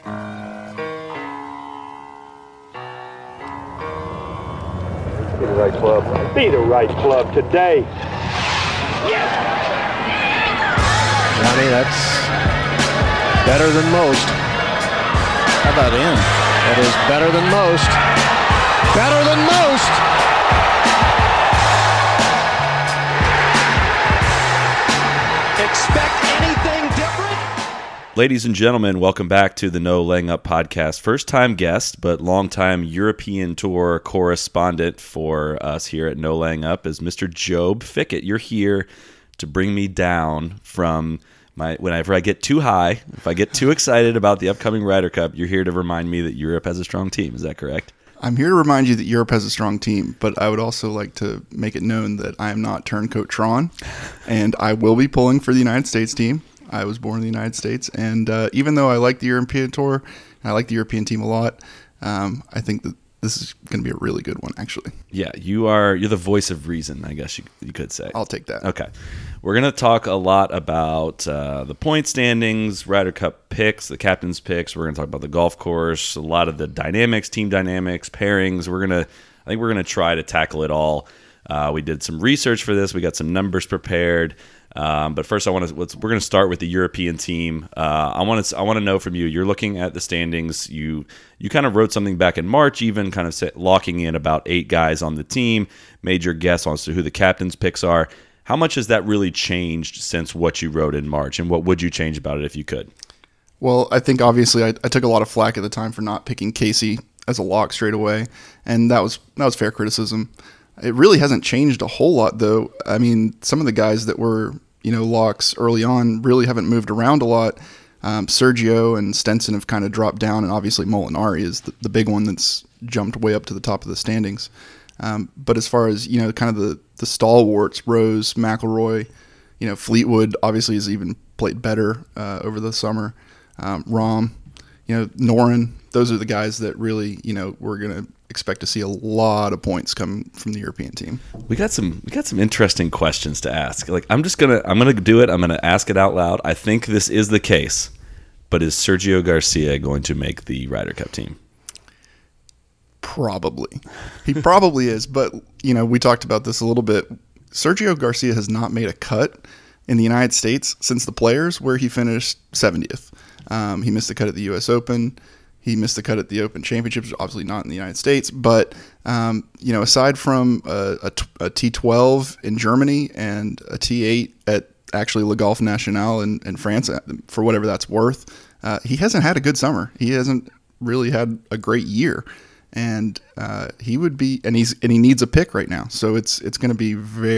Be the right club. Be the right club today. Yes! Johnny, that's better than most. How about in? That is better than most. Better than most! Expect anything different? Ladies and gentlemen, welcome back to the No Laying Up podcast. First time guest, but long-time European Tour correspondent for us here at No Laying Up is Mr. Job Fickett. You're here to bring me down from whenever I get too high, if I get too excited about the upcoming Ryder Cup, you're here to remind me that Europe has a strong team. Is that correct? I'm here to remind you that Europe has a strong team, but I would also like to make it known that I am not turncoat Tron, and I will be pulling for the United States team. I was born in the United States, and even though I like the European Tour, and I like the European team a lot, I think that this is going to be a really good one, actually. Yeah, you're the voice of reason, I guess you could say. I'll take that. Okay. We're going to talk a lot about the point standings, Ryder Cup picks, the captain's picks. We're going to talk about the golf course, a lot of the dynamics, team dynamics, pairings. I think we're going to try to tackle it all. We did some research for this. We got some numbers prepared. But first, we're going to start with the European team. I want to know from you. You're looking at the standings. You kind of wrote something back in March, even kind of locking in about 8 guys on the team. Made your guess on who the captain's picks are. How much has that really changed since what you wrote in March, and what would you change about it if you could? Well, I think obviously I took a lot of flack at the time for not picking Casey as a lock straight away, and that was fair criticism. It really hasn't changed a whole lot, though. I mean, some of the guys that were locks early on really haven't moved around a lot. Sergio and Stenson have kind of dropped down, and obviously Molinari is the big one that's jumped way up to the top of the standings. But as far as kind of the stalwarts, Rose, McIlroy, Fleetwood obviously has even played better over the summer. Rahm, Noren, those are the guys that really we're gonna expect to see a lot of points come from the European team. We got some interesting questions to ask. Like I'm gonna do it. I'm gonna ask it out loud. I think this is the case, but is Sergio Garcia going to make the Ryder Cup team? Probably. He probably is, but we talked about this a little bit. Sergio Garcia has not made a cut in the United States since the Players, where he finished 70th. He missed the cut at the U.S. Open. He missed the cut at the Open Championships, obviously not in the United States. But, aside from a T12 in Germany and a T8 at actually Le Golf National in France, for whatever that's worth, he hasn't had a good summer. He hasn't really had a great year. And he would be, and he needs a pick right now. So it's going to be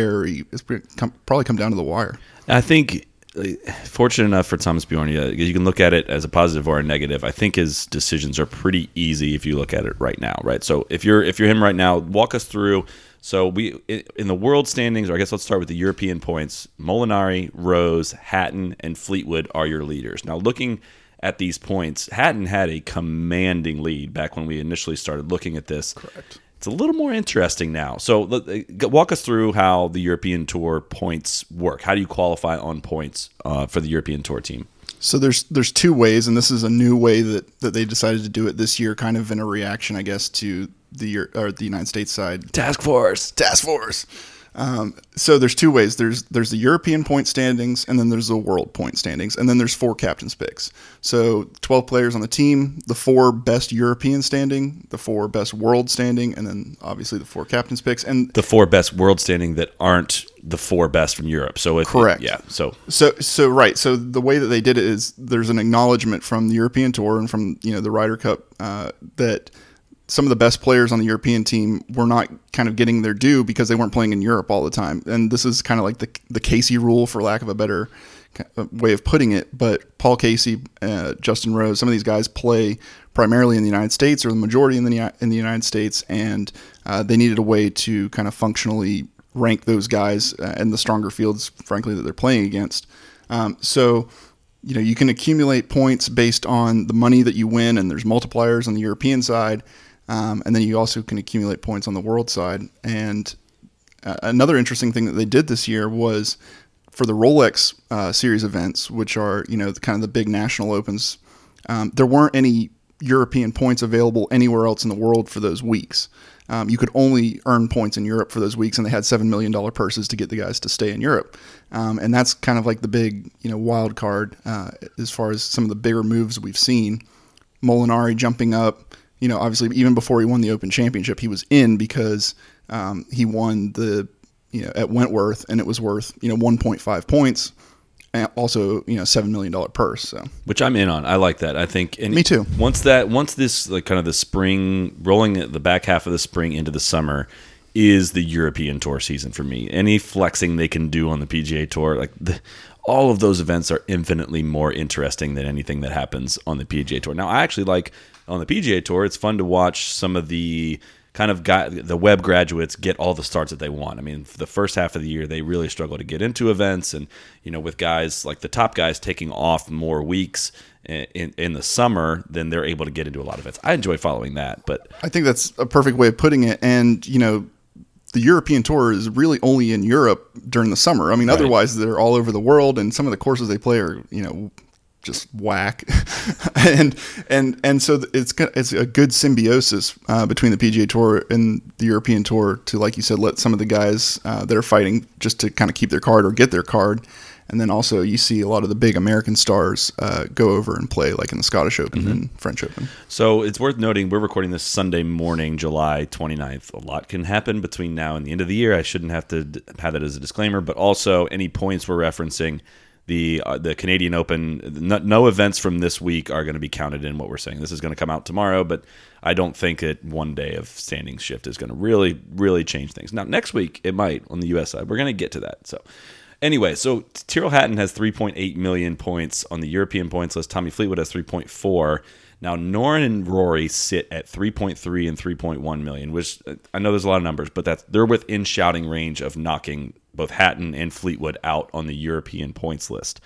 probably come down to the wire. I think, fortunate enough for Thomas Bjorn, you can look at it as a positive or a negative. I think his decisions are pretty easy if you look at it right now, right? So if you're him right now, walk us through. So in the world standings, or I guess let's start with the European points. Molinari, Rose, Hatton, and Fleetwood are your leaders. Now looking at these points, Hatton had a commanding lead back when we initially started looking at this. Correct. It's a little more interesting now. So walk us through how the European Tour points work. How do you qualify on points for the European Tour team? So there's 2 ways, and this is a new way that they decided to do it this year, kind of in a reaction, I guess, to the United States side. Task Force. So there's 2 ways. There's the European point standings, and then there's the world point standings, and then there's 4 captain's picks. So 12 players on the team, the 4 best European standing, the 4 best world standing, and then obviously the 4 captain's picks. And the 4 best world standing that aren't the 4 best from Europe. So correct. Yeah. So right. So the way that they did it is there's an acknowledgement from the European Tour and from the Ryder Cup that some of the best players on the European team were not kind of getting their due because they weren't playing in Europe all the time. And this is kind of like the Casey rule, for lack of a better way of putting it. But Paul Casey, Justin Rose, some of these guys play primarily in the United States, or the majority in the United States, and they needed a way to kind of functionally rank those guys and the stronger fields, frankly, that they're playing against. So you can accumulate points based on the money that you win, and there's multipliers on the European side. And then you also can accumulate points on the world side. And another interesting thing that they did this year was for the Rolex series events, which are kind of the big national opens there weren't any European points available anywhere else in the world for those weeks. You could only earn points in Europe for those weeks, and they had $7 million purses to get the guys to stay in Europe. And that's kind of like the big, wild card as far as some of the bigger moves we've seen. Molinari jumping up, obviously even before he won the Open Championship, he was in because he won at Wentworth, and it was worth 1.5 points. And also, $7 million purse. So, which I'm in on. I like that. I think. And me too. Once this like kind of the spring, rolling the back half of the spring into the summer, is the European Tour season for me. Any flexing they can do on the PGA Tour, all of those events are infinitely more interesting than anything that happens on the PGA Tour. Now, I actually like on the PGA Tour. It's fun to watch some of the kind of the web graduates get all the starts that they want. I mean, for the first half of the year, they really struggle to get into events, and with guys like the top guys taking off more weeks in the summer, then they're able to get into a lot of events. I enjoy following that, but I think that's a perfect way of putting it. And the European Tour is really only in Europe during the summer. I mean, Otherwise they're all over the world, and some of the courses they play are just whack. and so it's a good symbiosis between the PGA Tour and the European Tour to, like you said, let some of the guys that are fighting just to kind of keep their card or get their card. And then also you see a lot of the big American stars go over and play, like in the Scottish Open and French Open. So it's worth noting we're recording this Sunday morning, July 29th. A lot can happen between now and the end of the year. I shouldn't have to have that as a disclaimer, but also any points we're referencing, the Canadian Open, no events from this week are going to be counted in what we're saying. This is going to come out tomorrow, but I don't think that one day of standing shift is going to really, really change things. Now, next week, it might on the U.S. side. We're going to get to that. So anyway, so Tyrrell Hatton has 3.8 million points on the European points list. Tommy Fleetwood has 3.4. Now, Noren and Rory sit at 3.3 and 3.1 million, which I know there's a lot of numbers, but they're within shouting range of knocking both Hatton and Fleetwood out on the European points list.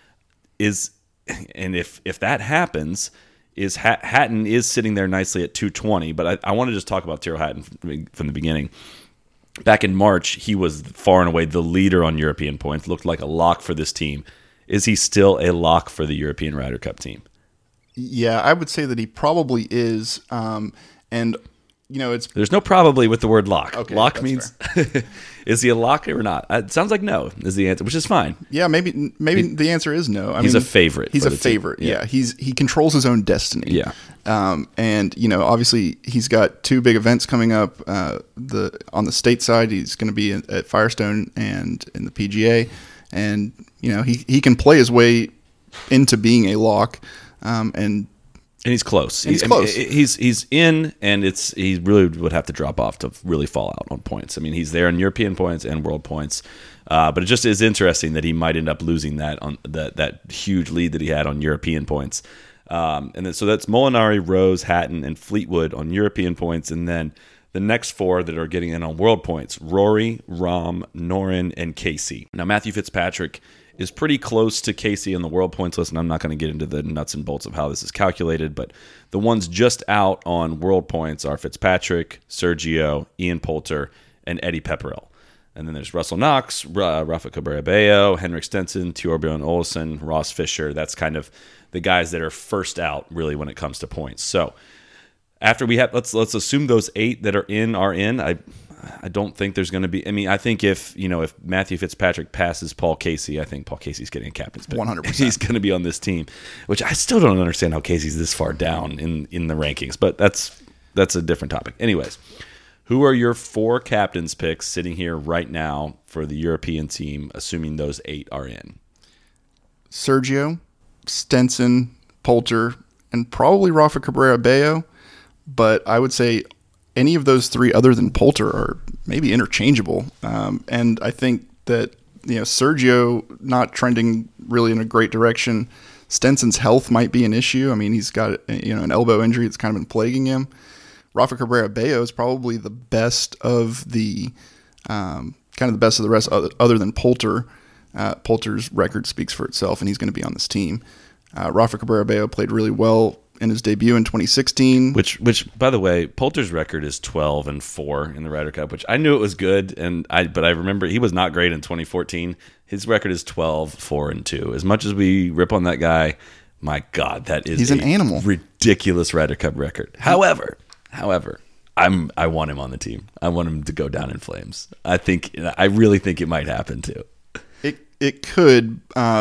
And if that happens, Hatton is sitting there nicely at 220, but I want to just talk about Tyrrell Hatton from the beginning. Back in March, he was far and away the leader on European points, looked like a lock for this team. Is he still a lock for the European Ryder Cup team? Yeah, I would say that he probably is. And there's no probably with the word lock. Okay, lock means is he a lock or not? It sounds like no is the answer, which is fine. Yeah, maybe the answer is no. He's a favorite. He's a favorite. Yeah, he controls his own destiny. Yeah. And obviously he's got two big events coming up. On the state side, he's going to be at Firestone and in the PGA, and he can play his way into being a lock. And he's close. He's close. He's in, and he really would have to drop off to really fall out on points. I mean, he's there in European points and world points, but it just is interesting that he might end up losing that on that huge lead that he had on European points. And then so that's Molinari, Rose, Hatton, and Fleetwood on European points, and then the next four that are getting in on world points: Rory, Rahm, Noren, and Casey. Now Matthew Fitzpatrick is pretty close to Casey on the world points list, and I'm not going to get into the nuts and bolts of how this is calculated, but the ones just out on world points are Fitzpatrick, Sergio, Ian Poulter, and Eddie Pepperell. And then there's Russell Knox, Rafa Cabrera-Bello, Henrik Stenson, Thorbjørn Olesen, Ross Fisher. That's kind of the guys that are first out, really, when it comes to points. So after we have, let's assume those 8 that are in. I don't think there's going to be. I mean, I think if Matthew Fitzpatrick passes Paul Casey, I think Paul Casey's getting a captain's pick. 100%. He's going to be on this team, which I still don't understand how Casey's this far down in the rankings. But that's a different topic. Anyways, who are your 4 captain's picks sitting here right now for the European team, assuming those 8 are in? Sergio, Stenson, Poulter, and probably Rafa Cabrera-Bello. But I would say any of those 3 other than Poulter are maybe interchangeable. And I think that, Sergio not trending really in a great direction. Stenson's health might be an issue. I mean, he's got, an elbow injury that's kind of been plaguing him. Rafa Cabrera-Bello is probably the best of the, kind of the best of the rest other than Poulter. Poulter's record speaks for itself, and he's going to be on this team. Rafa Cabrera-Bello played really well in his debut in 2016. Which, by the way, Poulter's record is 12-4 in the Ryder Cup, which I knew it was good, but I remember he was not great in 2014. His record is 12-4-2. As much as we rip on that guy, My God, that is He's an animal. Ridiculous Ryder Cup record. However, I want him on the team. I want him to go down in flames. I really think it might happen too. It could.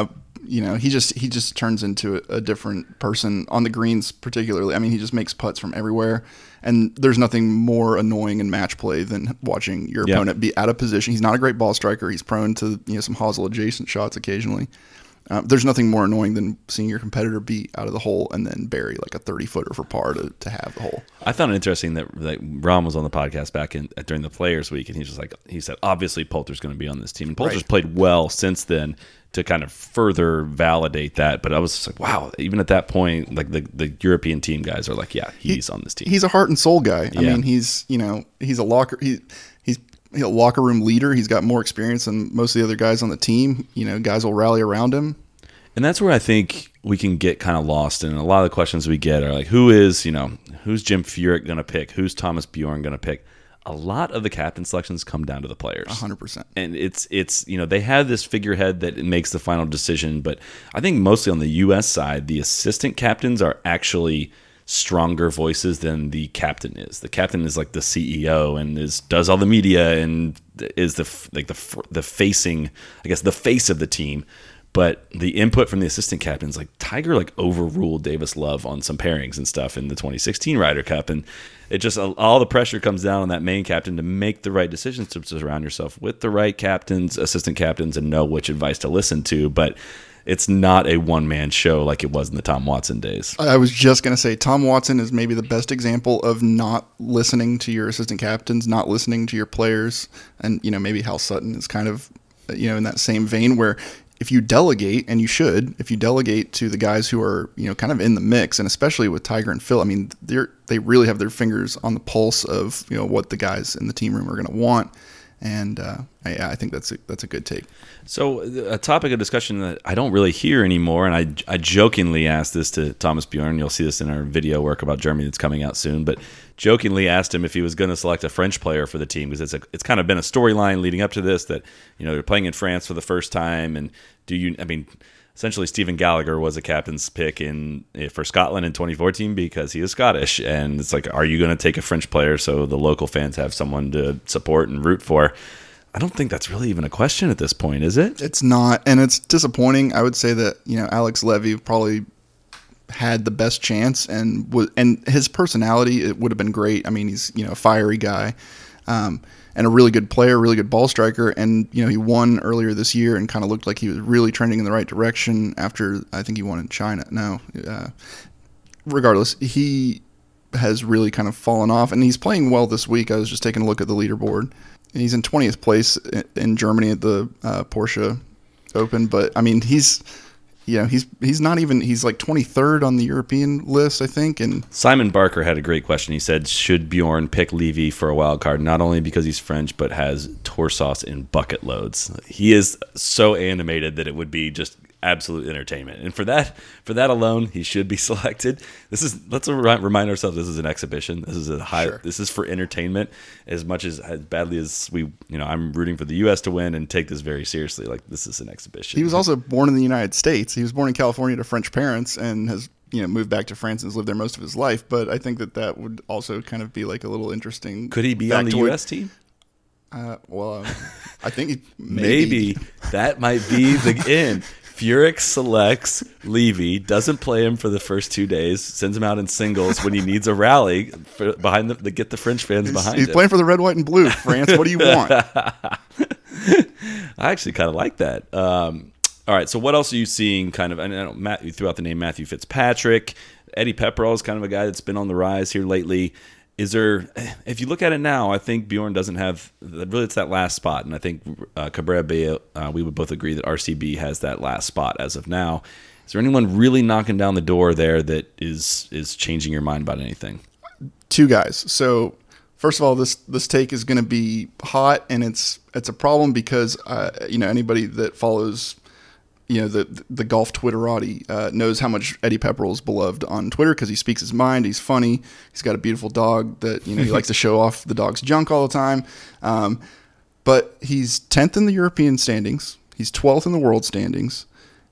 He just turns into a different person on the greens, particularly. I mean, he just makes putts from everywhere, and there's nothing more annoying in match play than watching your opponent be out of position. He's not a great ball striker. He's prone to some hosel adjacent shots occasionally. There's nothing more annoying than seeing your competitor be out of the hole and then bury like a 30-footer for par to have the hole. I found it interesting that Ron was on the podcast back during the Players Week, and he said, obviously Poulter's going to be on this team. And Poulter's played well since then to kind of further validate that. But I was just like, wow, even at that point, like the European team guys are like, yeah, he's on this team. He's a heart and soul guy. I mean, he's a locker he's a locker room leader. He's got more experience than most of the other guys on the team. Guys will rally around him. And that's where I think we can get kind of lost. And a lot of the questions we get are like, who's Jim Furyk going to pick? Who's Thomas Bjorn going to pick? A lot of the captain selections come down to the players. 100%. And it's they have this figurehead that makes the final decision. But I think mostly on the U.S. side, the assistant captains are actually stronger voices than the captain is. The captain is like the CEO and does all the media and is the facing, I guess, the face of the team. But the input from the assistant captains, like Tiger, overruled Davis Love on some pairings and stuff in the 2016 Ryder Cup, and it just all the pressure comes down on that main captain to make the right decisions, to surround yourself with the right captains, assistant captains, and know which advice to listen to. But it's not a one-man show like it was in the Tom Watson days. I was just going to say Tom Watson is maybe the best example of not listening to your assistant captains, not listening to your players, and maybe Hal Sutton is kind of in that same vein where. If you delegate, and you should, if you delegate to the guys who are, kind of in the mix, and especially with Tiger and Phil, I mean, they really have their fingers on the pulse of, what the guys in the team room are going to want. And I think that's a good take. So a topic of discussion that I don't really hear anymore, and I jokingly asked this to Thomas Bjorn. You'll see this in our video work about Germany that's coming out soon. But jokingly asked him if he was going to select a French player for the team, because it's kind of been a storyline leading up to this that they're playing in France for the first time. And essentially Stephen Gallagher was a captain's pick for Scotland in 2014 because he is Scottish, and it's like, are you going to take a French player so the local fans have someone to support and root for? I don't think that's really even a question at this point, is it? It's not, and it's disappointing. I would say that Alex Levy probably had the best chance, and his personality, it would have been great. I mean, he's a fiery guy. And a really good player, really good ball striker. And, he won earlier this year and kind of looked like he was really trending in the right direction after, I think he won in China. No, regardless, he has really kind of fallen off, and he's playing well this week. I was just taking a look at the leaderboard. He's in 20th place in Germany at the Porsche Open. But, I mean, he's not even, he's like 23rd on the European list, I think. And Simon Barker had a great question. He said, should Bjorn pick Levy for a wild card, not only because he's French, but has tour sauce in bucket loads? He is so animated that it would be just absolute entertainment. And for that alone, he should be selected. Let's remind ourselves, this is an exhibition. This is This is for entertainment as badly as I'm rooting for the U.S. to win and take this very seriously. Like, this is an exhibition. He was also born in the United States. He was born in California to French parents and has moved back to France and has lived there most of his life. But I think that would also kind of be like a little interesting. Could he be on the U.S. team? I think maybe that might be the end. Furyk selects Levy, doesn't play him for the first 2 days, sends him out in singles when he needs a rally behind to get the French fans behind him. He's playing for the red, white, and blue. France, what do you want? I actually kind of like that. All right, so what else are you seeing? Kind of, I know Matt, you threw out the name Matthew Fitzpatrick. Eddie Pepperell is kind of a guy that's been on the rise here lately. If you look at it now, I think Bjorn doesn't have, really it's that last spot. And I think Cabrera Bello, we would both agree that RCB has that last spot as of now. Is there anyone really knocking down the door there that is changing your mind about anything? Two guys. So first of all, this take is going to be hot, and it's a problem because, anybody that follows the golf Twitterati knows how much Eddie Pepperell is beloved on Twitter because he speaks his mind. He's funny. He's got a beautiful dog that he likes to show off the dog's junk all the time. But he's 10th in the European standings. He's 12th in the world standings.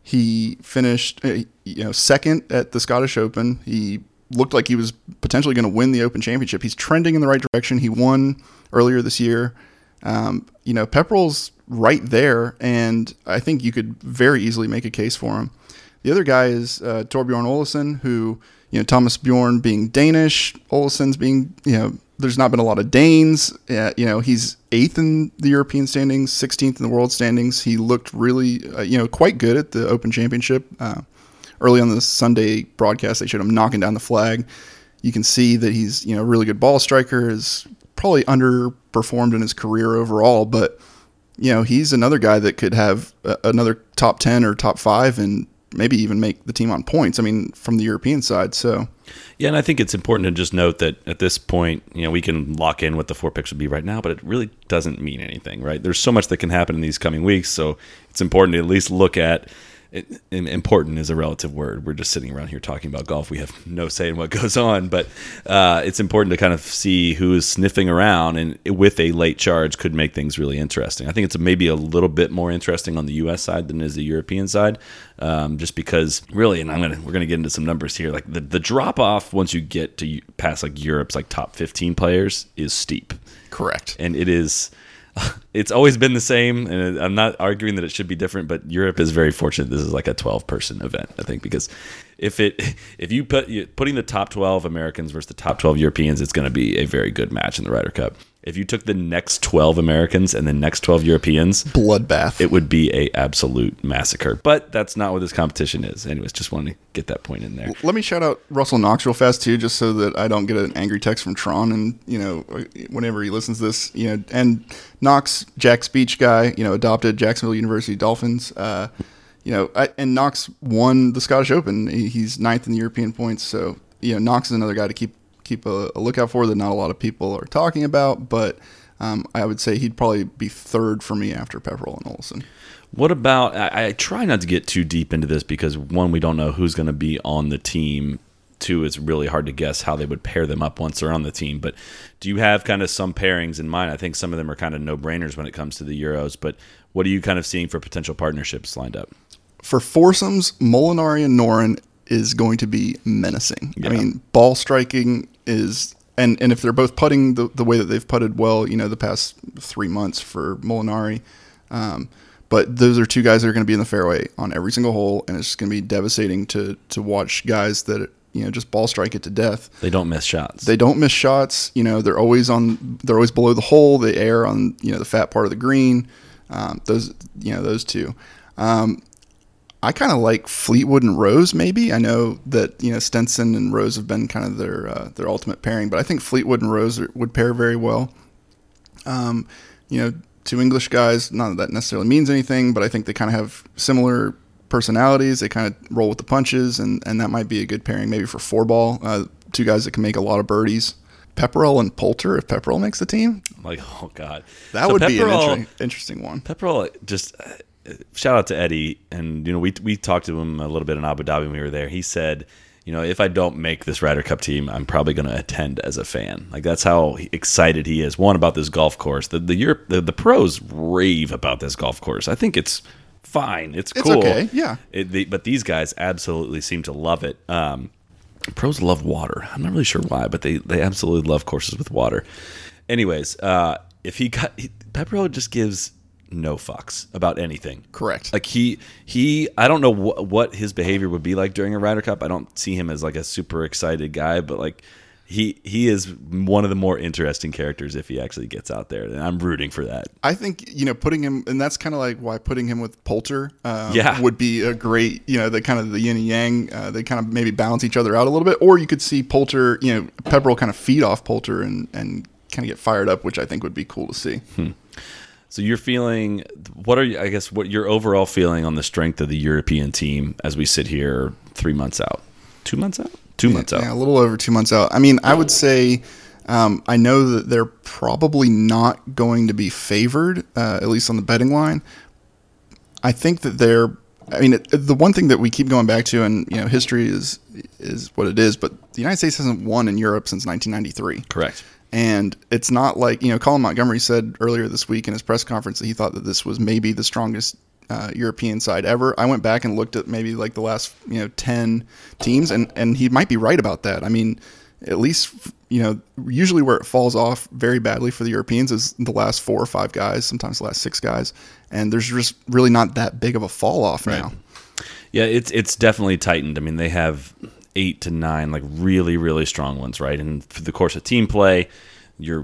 He finished second at the Scottish Open. He looked like he was potentially going to win the Open Championship. He's trending in the right direction. He won earlier this year. Pepperell's right there, and I think you could very easily make a case for him. The other guy is Torbjorn Olesen, who, Thomas Bjorn being Danish, Olesen's being, there's not been a lot of Danes. He's 8th in the European standings, 16th in the world standings. He looked really, quite good at the Open Championship. Early on the Sunday broadcast, they showed him knocking down the flag. You can see that he's, a really good ball striker, is probably underperformed in his career overall, but, he's another guy that could have another top 10 or top 5 and maybe even make the team on points. I mean, from the European side. So, yeah, and I think it's important to just note that at this point, we can lock in what the 4 picks would be right now, but it really doesn't mean anything, right? There's so much that can happen in these coming weeks, so it's important to at least look at it. Important is a relative word. We're just sitting around here talking about golf. We have no say in what goes on, but it's important to kind of see who is sniffing around, and with a late charge could make things really interesting. I think it's maybe a little bit more interesting on the U.S. side than is the European side, just because really, and we're gonna get into some numbers here. Like the drop off once you get to past like Europe's like top 15 players is steep. Correct, and it is. It's always been the same, and I'm not arguing that it should be different, but Europe is very fortunate this is like a 12-person event, I think, because if you putting the top 12 Americans versus the top 12 Europeans, it's going to be a very good match in the Ryder Cup. If you took the next 12 Americans and the next 12 Europeans, bloodbath, it would be a absolute massacre. But that's not what this competition is. Anyways, just wanted to get that point in there. Let me shout out Russell Knox real fast too, just so that I don't get an angry text from Tron and whenever he listens to this, and Knox, Jack's Beach guy, adopted Jacksonville University Dolphins. And Knox won the Scottish Open. He's 9th in the European points, so Knox is another guy to keep a lookout for that not a lot of people are talking about, but I would say he'd probably be 3rd for me after Pepperell and Olesen. What about, I try not to get too deep into this because, one, we don't know who's going to be on the team. 2, it's really hard to guess how they would pair them up once they're on the team. But do you have kind of some pairings in mind? I think some of them are kind of no-brainers when it comes to the Euros, but what are you kind of seeing for potential partnerships lined up? For foursomes, Molinari and Noren is going to be menacing. Yeah. I mean, ball striking is, and if they're both putting the way that they've putted well, the past 3 months for Molinari, but those are 2 guys that are going to be in the fairway on every single hole, and it's going to be devastating to watch guys that just ball strike it to death. They don't miss shots. They're always below the hole. They err on the fat part of the green. Those 2. I kind of like Fleetwood and Rose, maybe. I know that Stenson and Rose have been kind of their ultimate pairing, but I think Fleetwood and Rose would pair very well. 2 English guys, not that that necessarily means anything, but I think they kind of have similar personalities. They kind of roll with the punches, and that might be a good pairing maybe for 4-ball. 2 guys that can make a lot of birdies. Pepperell and Poulter, if Pepperell makes the team. Like, oh, God. That would be an interesting one. Pepperell just... shout out to Eddie, and we talked to him a little bit in Abu Dhabi when we were there. He said, if I don't make this Ryder Cup team, I'm probably going to attend as a fan. Like, that's how excited he is. One, about this golf course. The pros rave about this golf course. I think it's fine. It's cool. Okay, yeah. But these guys absolutely seem to love it. Pros love water. I'm not really sure why, but they absolutely love courses with water. Anyways, Pepperell just gives no fucks about anything. Correct. Like I don't know what his behavior would be like during a Ryder Cup. I don't see him as like a super excited guy, but like he is one of the more interesting characters if he actually gets out there, and I'm rooting for that. I think putting him, and that's kind of like why putting him with Poulter would be a great, the kind of the yin and yang. They kind of maybe balance each other out a little bit, or you could see Poulter, Pepperell kind of feed off Poulter and kind of get fired up, which I think would be cool to see. So you're feeling, what your overall feeling on the strength of the European team as we sit here 3 months out? 2 months out? 2 months out. Yeah, a little over 2 months out. I mean, I would say I know that they're probably not going to be favored, at least on the betting line. I think that the one thing that we keep going back to, and history is what it is, but the United States hasn't won in Europe since 1993. Correct. And it's not like, Colin Montgomery said earlier this week in his press conference that he thought that this was maybe the strongest European side ever. I went back and looked at maybe like the last 10 teams, and he might be right about that. I mean, at least usually where it falls off very badly for the Europeans is the last 4 or 5 guys, sometimes the last 6 guys, and there's just really not that big of a fall off now. Yeah, it's definitely tightened. I mean, they have 8 to 9 like really, really strong ones, right? And for the course of team play, your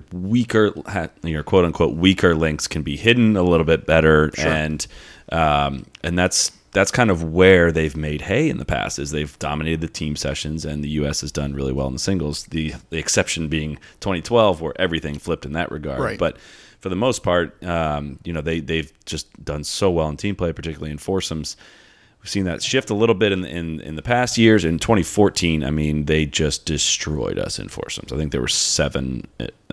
quote unquote weaker links can be hidden a little bit better, Sure. and that's kind of where they've made hay in the past, is they've dominated the team sessions, and the U.S. has done really well in the singles. The exception being 2012, where everything flipped in that regard. Right. But for the most part, they've just done so well in team play, particularly in foursomes. We've seen that shift a little bit in the past years. In 2014, I mean, they just destroyed us in foursomes. I think there were 7.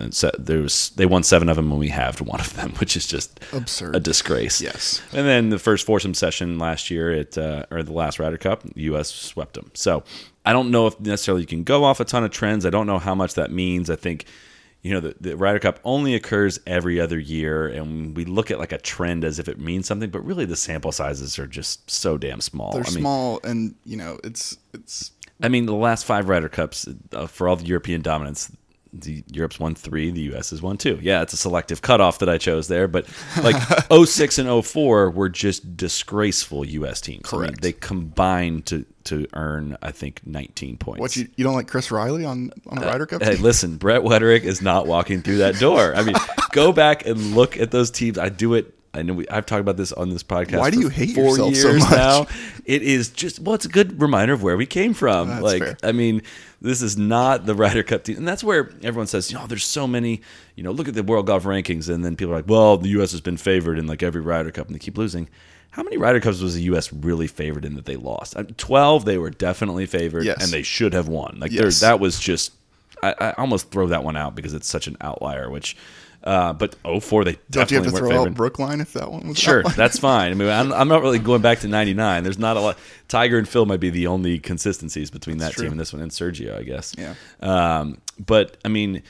They won 7 of them, and we halved 1 of them, which is just absurd, a disgrace. Yes. And then the first foursome session last year or the last Ryder Cup, the U.S. swept them. So I don't know if necessarily you can go off a ton of trends. I don't know how much that means. I think the Ryder Cup only occurs every other year, and we look at like a trend as if it means something, but really the sample sizes are just so damn small. They're small, and it's. I mean, the last 5 Ryder Cups, for all the European dominance, Europe's won 3, the U.S. has won 2. Yeah, it's a selective cutoff that I chose there, but like 06 and 04 were just disgraceful U.S. teams. Correct. I mean, they combined to earn, I think, 19 points. What, you don't like Chris Riley on a Ryder Cup Hey, team? listen, Brett Wetterick is not walking through that door. I mean, go back and look at those teams. I do it. I know I've talked about this on this podcast. Why do you hate 4 yourself years so much? now. It is just, it's a good reminder of where we came from. That's fair. I mean, this is not the Ryder Cup team. And that's where everyone says, there's so many, look at the World Golf Rankings. And then people are like, well, the U.S. has been favored in like every Ryder Cup, and they keep losing. How many Ryder Cups was the U.S. really favored in that they lost? 12, they were definitely favored, Yes. and they should have won. Like Yes. that was just, I almost throw that one out because it's such an outlier, which... but 04, they Don't you have definitely to weren't throw favored. out Brookline if that one was Sure, out? that's fine. I mean, I'm not really going back to 99. There's not a lot. Tiger and Phil might be the only consistencies between that true. team and this one, and Sergio, I guess. Yeah. But, I mean,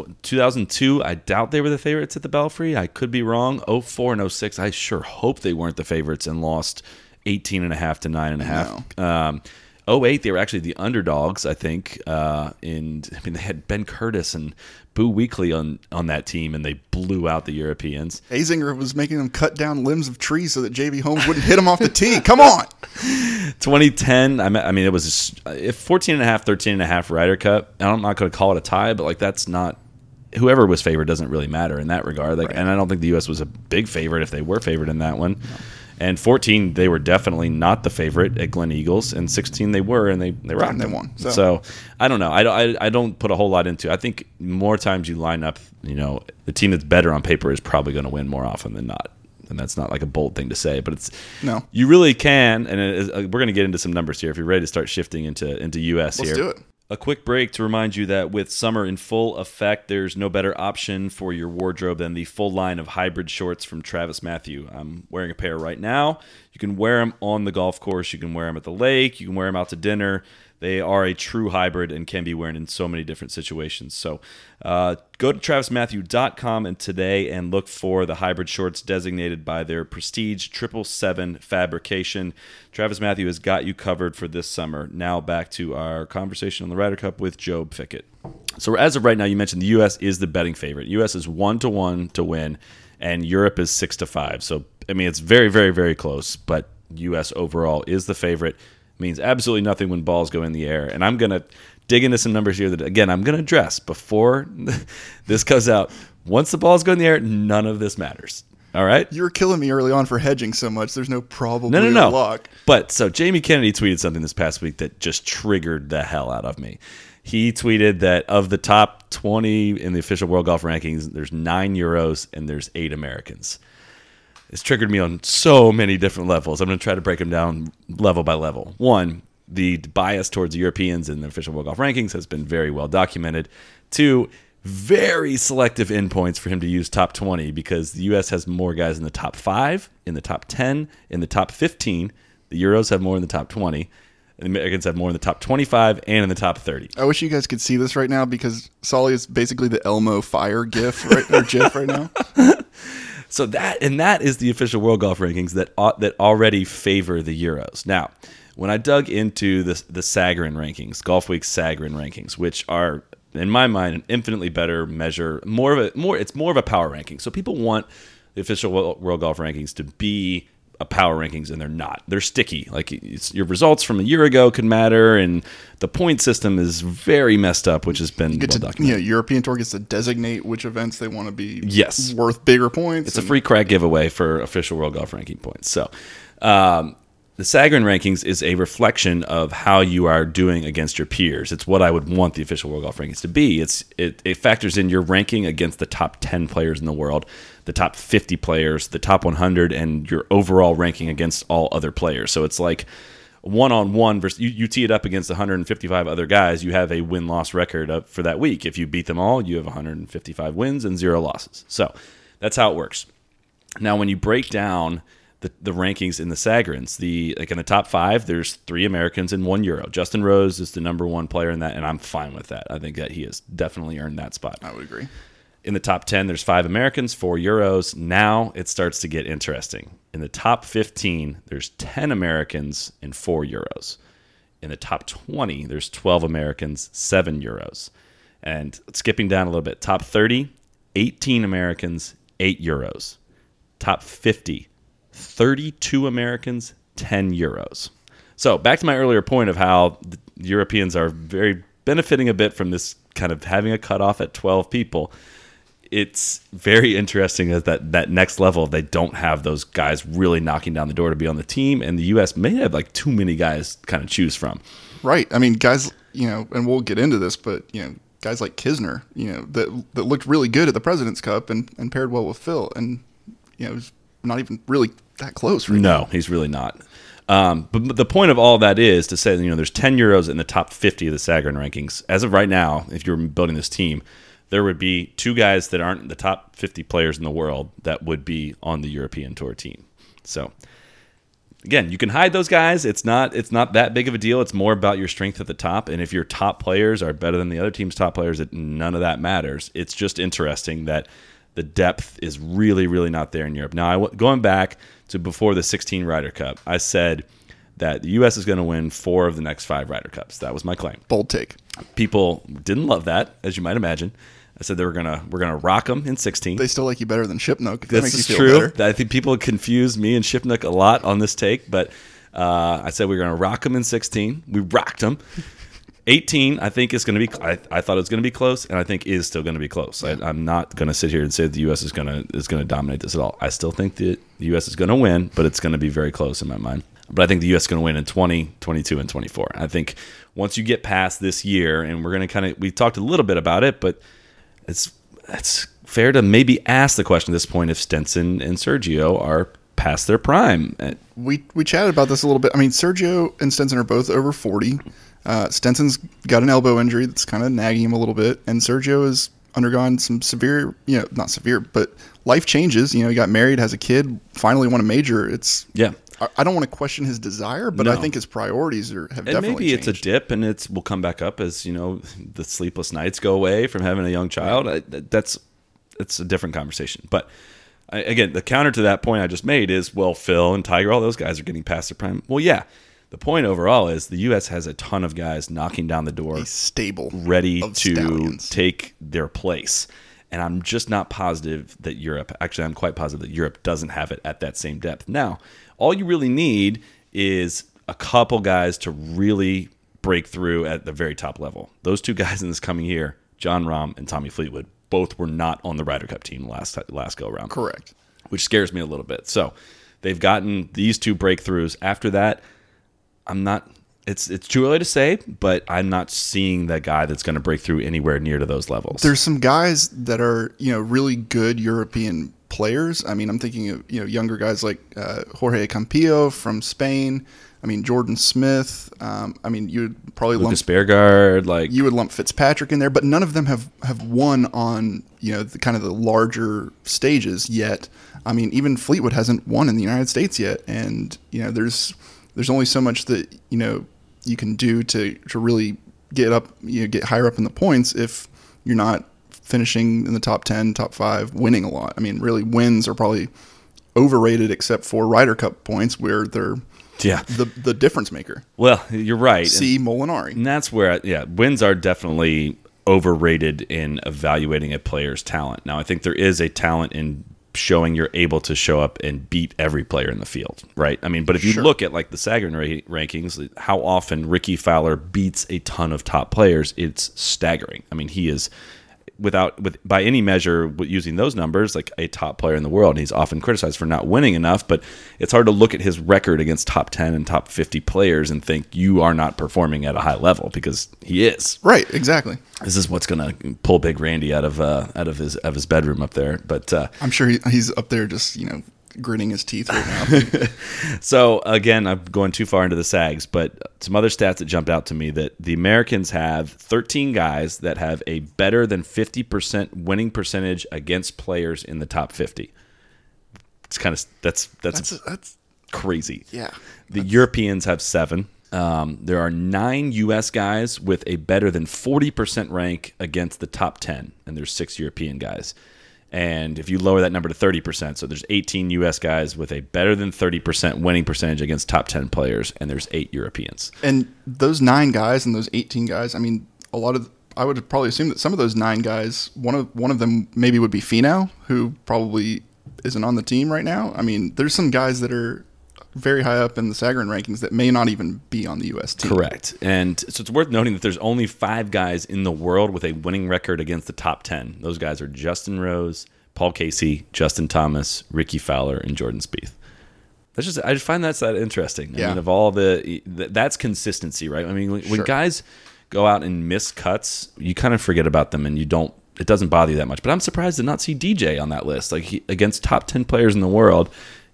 2002, I doubt they were the favorites at the Belfry. I could be wrong. 04 and 06, I sure hope they weren't the favorites and lost 18.5 to 9.5. 08, they were actually the underdogs, I think. They had Ben Curtis and Boo Weekley on that team, and they blew out the Europeans. Azinger was making them cut down limbs of trees so that J.B. Holmes wouldn't hit him off the tee. Come on. 2010, I mean, it was if 14.5, 13.5 Ryder Cup. I'm not going to call it a tie, but like that's not. Whoever was favored doesn't really matter in that regard. Like, Right. And I don't think the U.S. was a big favorite if they were favored in that one. No. And 14, they were definitely not the favorite at Glen Eagles. And 16, they were, and they rocked. And they them. won. So I don't know. I don't put a whole lot into it. I think more times you line up, the team that's better on paper is probably going to win more often than not. And that's not like a bold thing to say, but it's No. You really can. And we're going to get into some numbers here if you're ready to start shifting into U.S. Let's here. do it. A quick break to remind you that with summer in full effect, there's no better option for your wardrobe than the full line of hybrid shorts from TravisMathew. I'm wearing a pair right now. You can wear them on the golf course. You can wear them at the lake. You can wear them out to dinner. They are a true hybrid and can be worn in so many different situations. So go to TravisMathew.com today and look for the hybrid shorts designated by their prestige 777 fabrication. TravisMathew has got you covered for this summer. Now back to our conversation on the Ryder Cup with Jobe Fickett. So as of right now, you mentioned the U.S. is the betting favorite. U.S. is 1-1 to win, and Europe is 6-5. So, I mean, it's very, very, very close, but U.S. overall is the favorite. Means absolutely nothing when balls go in the air. And I'm going to dig into some numbers here that, again, I'm going to address before this goes out. Once the balls go in the air, none of this matters. All right? You were killing me early on for hedging so much. There's no probability No. of luck. But so Jamie Kennedy tweeted something this past week that just triggered the hell out of me. He tweeted that of the top 20 in the official World Golf Rankings, there's 9 Euros and there's 8 Americans. It's triggered me on so many different levels. I'm going to try to break them down level by level. One, the bias towards Europeans in the official World Golf Rankings has been very well documented. Two, very selective endpoints for him to use top 20 because the U.S. has more guys in the top 5, in the top 10, in the top 15. The Euros have more in the top 20. And the Americans have more in the top 25 and in the top 30. I wish you guys could see this right now because Solly is basically the Elmo fire gif or GIF right now. So that is the official World Golf Rankings that already favor the Euros. Now, when I dug into the Sagarin rankings, Golf Week's Sagarin rankings, which are in my mind an infinitely better measure, it's more of a power ranking. So people want the official World Golf Rankings to be a power rankings, and they're not. They're sticky. Like your results from a year ago could matter, and the point system is very messed up, which has been well documented. European Tour gets to designate which events they want to be yes. worth bigger points. It's a free crack giveaway for official World Golf Ranking points. So the Sagarin rankings is a reflection of how you are doing against your peers. It's what I would want the official World Golf Rankings to be. It factors in your ranking against the top 10 players in the world, the top 50 players, the top 100, and your overall ranking against all other players. So it's like one-on-one versus you tee it up against 155 other guys. You have a win-loss record up for that week. If you beat them all, you have 155 wins and 0 losses. So that's how it works. Now, when you break down the rankings in the Sagarins, like in the top 5, there's 3 Americans and 1 Euro. Justin Rose is the number 1 player in that, and I'm fine with that. I think that he has definitely earned that spot. I would agree. In the top 10, there's 5 Americans, 4 Euros. Now it starts to get interesting. In the top 15, there's 10 Americans and 4 Euros. In the top 20, there's 12 Americans, 7 Euros. And skipping down a little bit, top 30, 18 Americans, 8 Euros. Top 50, 32 Americans, 10 Euros. So back to my earlier point of how the Europeans are very benefiting a bit from this kind of having a cutoff at 12 people. It's very interesting that next level, they don't have those guys really knocking down the door to be on the team, and the U.S. may have like too many guys to kind of choose from. Right. I mean, guys, and we'll get into this, but, guys like Kisner, that looked really good at the President's Cup and paired well with Phil, and, it was not even really that close right now. No, he's really not. But the point of all that is to say, there's 10 Euros in the top 50 of the Sagarin rankings. As of right now, if you're building this team, there would be 2 guys that aren't the top 50 players in the world that would be on the European Tour team. So, again, you can hide those guys. It's not that big of a deal. It's more about your strength at the top. And if your top players are better than the other team's top players, none of that matters. It's just interesting that the depth is really, really not there in Europe. Now, going back to before the 16 Ryder Cup, I said that the U.S. is going to win 4 of the next 5 Ryder Cups. That was my claim. Bold take. People didn't love that, as you might imagine. I said we're gonna rock them in 16. They still like you better than Shipnuck. This is true. I think people confuse me and Shipnuck a lot on this take, but I said we're gonna rock them in 16. We rocked them. 18, I think is going to be. I thought it was going to be close, and I think is still going to be close. I'm not going to sit here and say the U.S. is going to dominate this at all. I still think that the U.S. is going to win, but it's going to be very close in my mind. But I think the U.S. is going to win in 20, 22, and 24. I think once you get past this year, and we're going to we talked a little bit about it, but it's fair to maybe ask the question at this point if Stenson and Sergio are past their prime. We chatted about this a little bit. I mean, Sergio and Stenson are both over 40. Stenson's got an elbow injury that's kind of nagging him a little bit, and Sergio has undergone some severe, not severe, but life changes. He got married, has a kid, finally won a major. I don't want to question his desire, but I think his priorities have definitely maybe changed. It's a dip, and will come back up as the sleepless nights go away from having a young child. It's a different conversation, but. Again, the counter to that point I just made is, well, Phil and Tiger, all those guys are getting past their prime. Well, yeah. The point overall is the U.S. has a ton of guys knocking down the door. A stable ready of to stallions. Take their place. And I'm just not positive that Europe, actually I'm quite positive that Europe doesn't have it at that same depth. Now, all you really need is a couple guys to really break through at the very top level. Those 2 guys in this coming year, Jon Rahm and Tommy Fleetwood, both were not on the Ryder Cup team last go around. Correct. Which scares me a little bit. So they've gotten these 2 breakthroughs. After that, I'm not. It's too early to say, but I'm not seeing that guy that's going to break through anywhere near to those levels. There's some guys that are really good European players. I mean, I'm thinking of younger guys like Jorge Campillo from Spain. I mean, Jordan Smith. I mean, you would probably Lucas Bjerregaard, you would lump Fitzpatrick in there, but none of them have won on the kind of the larger stages yet. I mean, even Fleetwood hasn't won in the United States yet, and there's only so much that you can do to really get higher up in the points if you're not finishing in the top 10, top 5, winning a lot. I mean, really, wins are probably overrated except for Ryder Cup points where they're the difference maker. Well, you're right. See Molinari. And that's where, wins are definitely overrated in evaluating a player's talent. Now, I think there is a talent in showing you're able to show up and beat every player in the field, right? I mean, but if you look at like the Sagarin rankings, how often Ricky Fowler beats a ton of top players, it's staggering. I mean, he is by any measure, using those numbers, like a top player in the world. And he's often criticized for not winning enough, but it's hard to look at his record against top 10 and top 50 players and think you are not performing at a high level, because he is. Right, exactly. This is what's going to pull Big Randy out of his bedroom up there. But I'm sure he's up there just, gritting his teeth right now. So, again, I'm going too far into the Sags, but some other stats that jumped out to me, that the Americans have 13 guys that have a better than 50% winning percentage against players in the top 50. It's kind of that's crazy. Yeah. The Europeans have 7. There are 9 U.S. guys with a better than 40% rank against the top 10, and there's 6 European guys. And if you lower that number to 30%, so there's 18 U.S. guys with a better than 30% winning percentage against top 10 players, and there's 8 Europeans. And those 9 guys and those 18 guys, I mean, I would probably assume that some of those 9 guys, one of them maybe would be Finau, who probably isn't on the team right now. I mean, there's some guys that are very high up in the Sagarin rankings that may not even be on the U.S. team. Correct. And so it's worth noting that there's only 5 guys in the world with a winning record against the top 10. Those guys are Justin Rose, Paul Casey, Justin Thomas, Ricky Fowler, and Jordan Spieth. I just find that interesting. I mean, of all that's consistency, right? I mean, when guys go out and miss cuts, you kind of forget about them, and it doesn't bother you that much. But I'm surprised to not see DJ on that list. Like, against top 10 players in the world,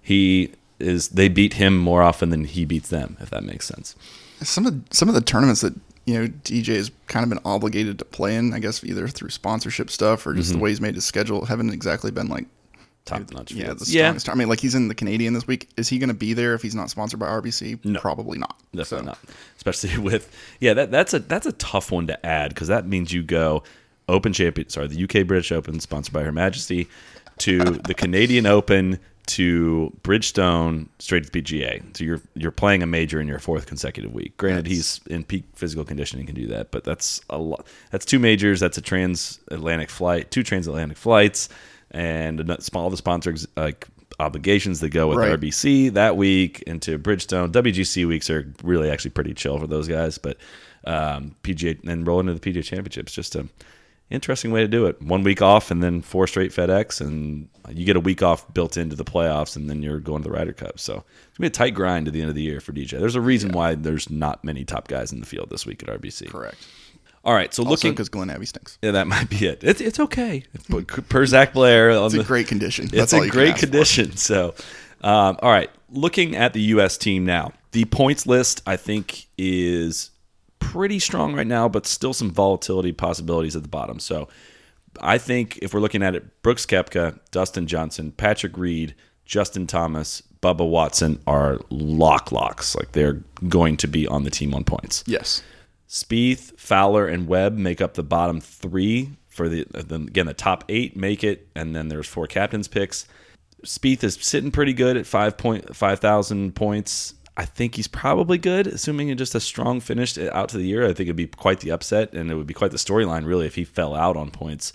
they beat him more often than he beats them, if that makes sense. Some of the tournaments that DJ has kind of been obligated to play in, I guess either through sponsorship stuff or just the way he's made his schedule, haven't exactly been like top notch. Yeah, the strongest. I mean, like, he's in the Canadian this week. Is he going to be there if he's not sponsored by RBC? No, probably not. Definitely not. Especially with that's a tough one to add, because that means you go the UK British Open sponsored by Her Majesty, to the Canadian Open, to Bridgestone, straight to PGA. So you're playing a major in your 4th consecutive week. Granted, he's in peak physical condition and can do that, but that's a lot. That's 2 majors. That's a transatlantic flight, 2 transatlantic flights, and all the sponsors obligations that go with RBC that week into Bridgestone. WGC weeks are really actually pretty chill for those guys, but PGA and roll into the PGA Championships, just a interesting way to do it. 1 week off and then 4 straight FedEx, and you get a week off built into the playoffs, and then you're going to the Ryder Cup. So it's going to be a tight grind at the end of the year for DJ. There's a reason why there's not many top guys in the field this week at RBC. Correct. All right, so also because Glenn Abbey stinks. Yeah, that might be it. It's okay. Per Zach Blair. It's a great condition. It's a great condition. So, all right, looking at the U.S. team now, the points list, I think, is pretty strong right now, but still some volatility possibilities at the bottom. So I think if we're looking at it, Brooks Koepka, Dustin Johnson, Patrick Reed, Justin Thomas, Bubba Watson are locks. Like, they're going to be on the team on points. Yes. Spieth, Fowler, and Webb make up the bottom 3 for the top 8 make it, and then there's 4 captains picks. Spieth is sitting pretty good at 5,000 points. I think he's probably good, assuming just a strong finish out to the year. I think it'd be quite the upset, and it would be quite the storyline, really, if he fell out on points.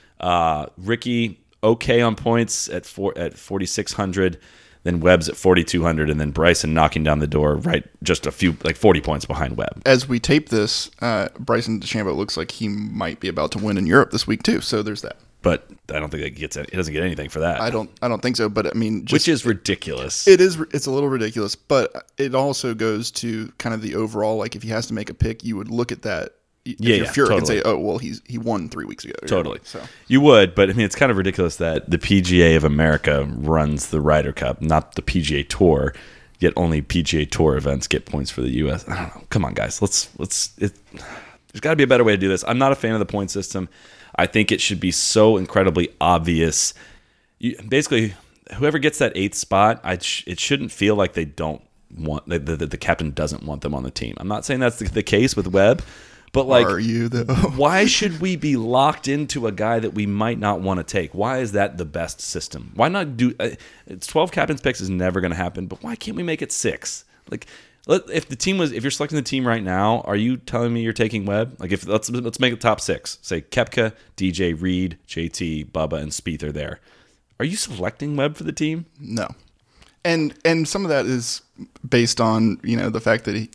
Ricky, okay on points at 4,600, then Webb's at 4,200, and then Bryson knocking down the door just a few, like 40 points behind Webb. As we tape this, Bryson DeChambeau looks like he might be about to win in Europe this week too. So there's that. But I don't think he doesn't get anything for that. I don't think so. But I mean, which is ridiculous. It's a little ridiculous, but it also goes to kind of the overall. Like, if he has to make a pick, you would look at that. If you're Furyk, totally. And say, oh well, he won 3 weeks ago. Totally. So you would, but I mean, it's kind of ridiculous that the PGA of America runs the Ryder Cup, not the PGA Tour. Yet only PGA Tour events get points for the U.S. I don't know. Come on, guys. There's got to be a better way to do this. I'm not a fan of the point system. I think it should be so incredibly obvious. Basically, whoever gets that 8th spot, it shouldn't feel like they don't want the captain doesn't want them on the team. I'm not saying that's the case with Webb, But like, Are you though? why should we be locked into a guy that we might not want to take? Why is that the best system? Why not do it's 12 captain's picks is never going to happen, but why can't we make it 6? Like, if you're selecting the team right now, are you telling me you're taking Webb? Like, if let's make it top 6. Say Koepka, DJ, Reed, JT, Bubba, and Spieth are there. Are you selecting Webb for the team? No. And some of that is based on, the fact that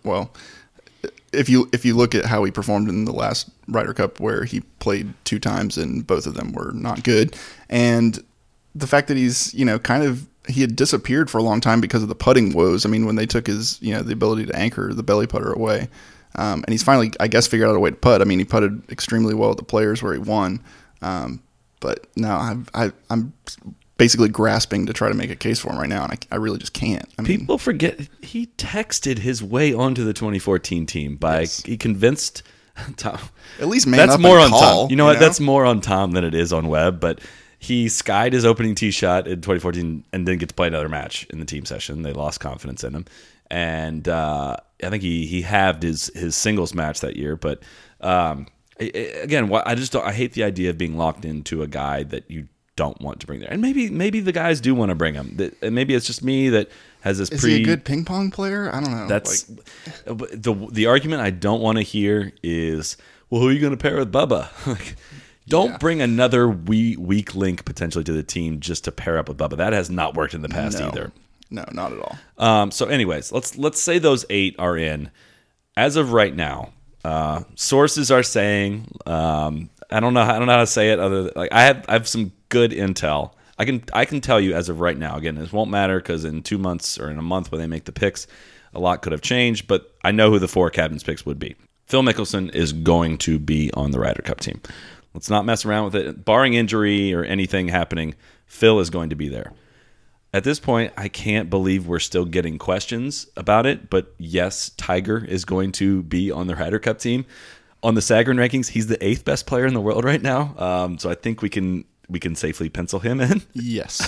if you look at how he performed in the last Ryder Cup, where he played 2 times and both of them were not good, and the fact that he's he had disappeared for a long time because of the putting woes. I mean, when they took his the ability to anchor the belly putter away, and he's finally, I guess, figured out a way to putt. I mean, he putted extremely well at the Players where he won, but now I'm basically grasping to try to make a case for him right now, and I really just can't. People forget he texted his way onto the 2014 team he convinced Tom. At least man that's up more and on call, Tom. You know what? That's more on Tom than it is on Webb. But he skied his opening tee shot in 2014 and didn't get to play another match in the team session. They lost confidence in him, and I think he halved his singles match that year. But again, I hate the idea of being locked into a guy that you don't want to bring there. And maybe the guys do want to bring him. Maybe it's just me that has this Is he a good ping pong player? I don't know. That's the argument I don't want to hear is, well, who are you going to pair with Bubba? Don't bring another weak link potentially to the team just to pair up with Bubba. That has not worked in the past either. No, not at all. So anyways, let's say those 8 are in. As of right now, sources are saying, I don't know how to say it other than, like, I have some good intel. I can tell you as of right now. Again, this won't matter because in 2 months or in a month when they make the picks, a lot could have changed. But I know who the 4 captains picks would be. Phil Mickelson is going to be on the Ryder Cup team. Let's not mess around with it. Barring injury or anything happening, Phil is going to be there. At this point, I can't believe we're still getting questions about it. But yes, Tiger is going to be on the Ryder Cup team. On the Sagarin rankings, he's the 8th best player in the world right now. So I think we can safely pencil him in. Yes.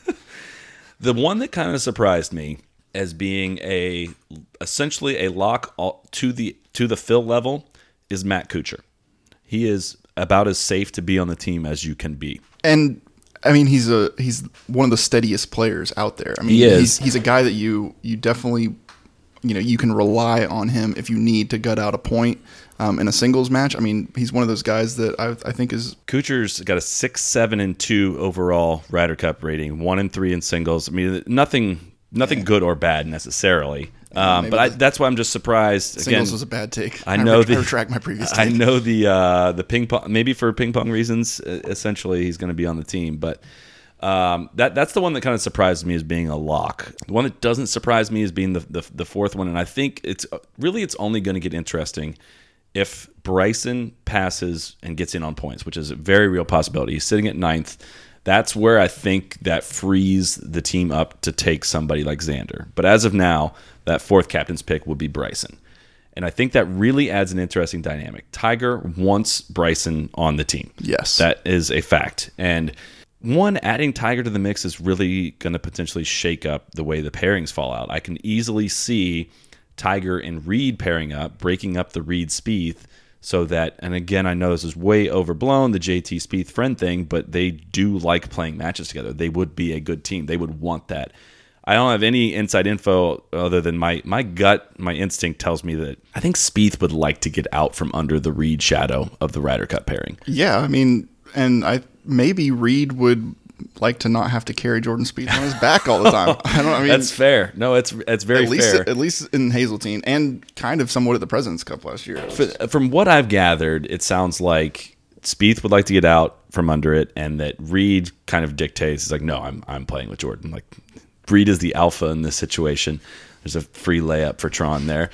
The one that kind of surprised me as being essentially a lock to the Phil level is Matt Kuchar. He is about as safe to be on the team as you can be. And I mean, he's one of the steadiest players out there. I mean, he is. He's a guy that you definitely, you can rely on him if you need to gut out a point in a singles match. I mean, he's one of those guys that I think is... Kuchar's got a 6, 7, and 2 overall Ryder Cup rating, 1 and 3 in singles. I mean, nothing good or bad necessarily. But that's why I'm just surprised. Singles Again, was a bad take. I retract my previous take. I know the ping pong, maybe for ping pong reasons, essentially he's going to be on the team. But that's the one that kind of surprised me as being a lock. The one that doesn't surprise me as being the fourth one. And I think it's only going to get interesting if Bryson passes and gets in on points, which is a very real possibility. He's sitting at 9th. That's where I think that frees the team up to take somebody like Xander. But as of now, that 4th captain's pick would be Bryson. And I think that really adds an interesting dynamic. Tiger wants Bryson on the team. Yes. That is a fact. And adding Tiger to the mix is really going to potentially shake up the way the pairings fall out. I can easily see Tiger and Reed pairing up, breaking up the Reed-Spieth, so that, and again, I know this is way overblown, the JT Spieth friend thing, but they do like playing matches together. They would be a good team. They would want that. I don't have any inside info other than my gut, my instinct tells me that I think Spieth would like to get out from under the Reed shadow of the Ryder Cup pairing. Yeah, I mean, and maybe Reed would like to not have to carry Jordan Spieth on his back all the time. I mean, that's fair. No, it's very fair. At least in Hazeltine, and kind of somewhat at the President's Cup last year. From what I've gathered, it sounds like Spieth would like to get out from under it, and that Reed kind of dictates. He's like, no, I'm playing with Jordan. Like, Reed is the alpha in this situation. There's a free layup for Tron there.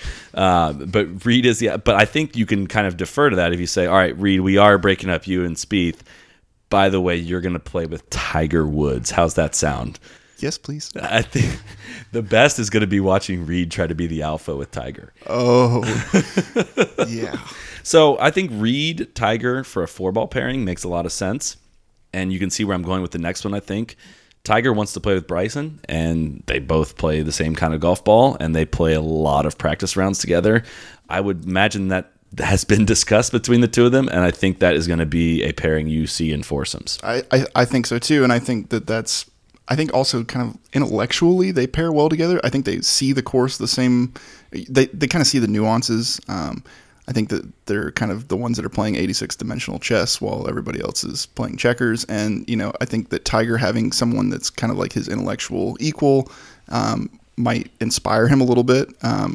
But Reed is but I think you can kind of defer to that if you say, all right, Reed, we are breaking up you and Spieth. By the way, you're going to play with Tiger Woods. How's that sound? Yes, please. I think the best is going to be watching Reed try to be the alpha with Tiger. Oh, yeah. So I think Reed, Tiger for a 4-ball pairing makes a lot of sense. And you can see where I'm going with the next one, I think. Tiger wants to play with Bryson, and they both play the same kind of golf ball, and they play a lot of practice rounds together. I would imagine that has been discussed between the two of them, and I think that is going to be a pairing you see in foursomes. I think so too, and I think that's also kind of intellectually they pair well together. I think they see the course the same. They kind of see the nuances. I think that they're kind of the ones that are playing 86-dimensional chess while everybody else is playing checkers. And, I think that Tiger having someone that's kind of like his intellectual equal might inspire him a little bit.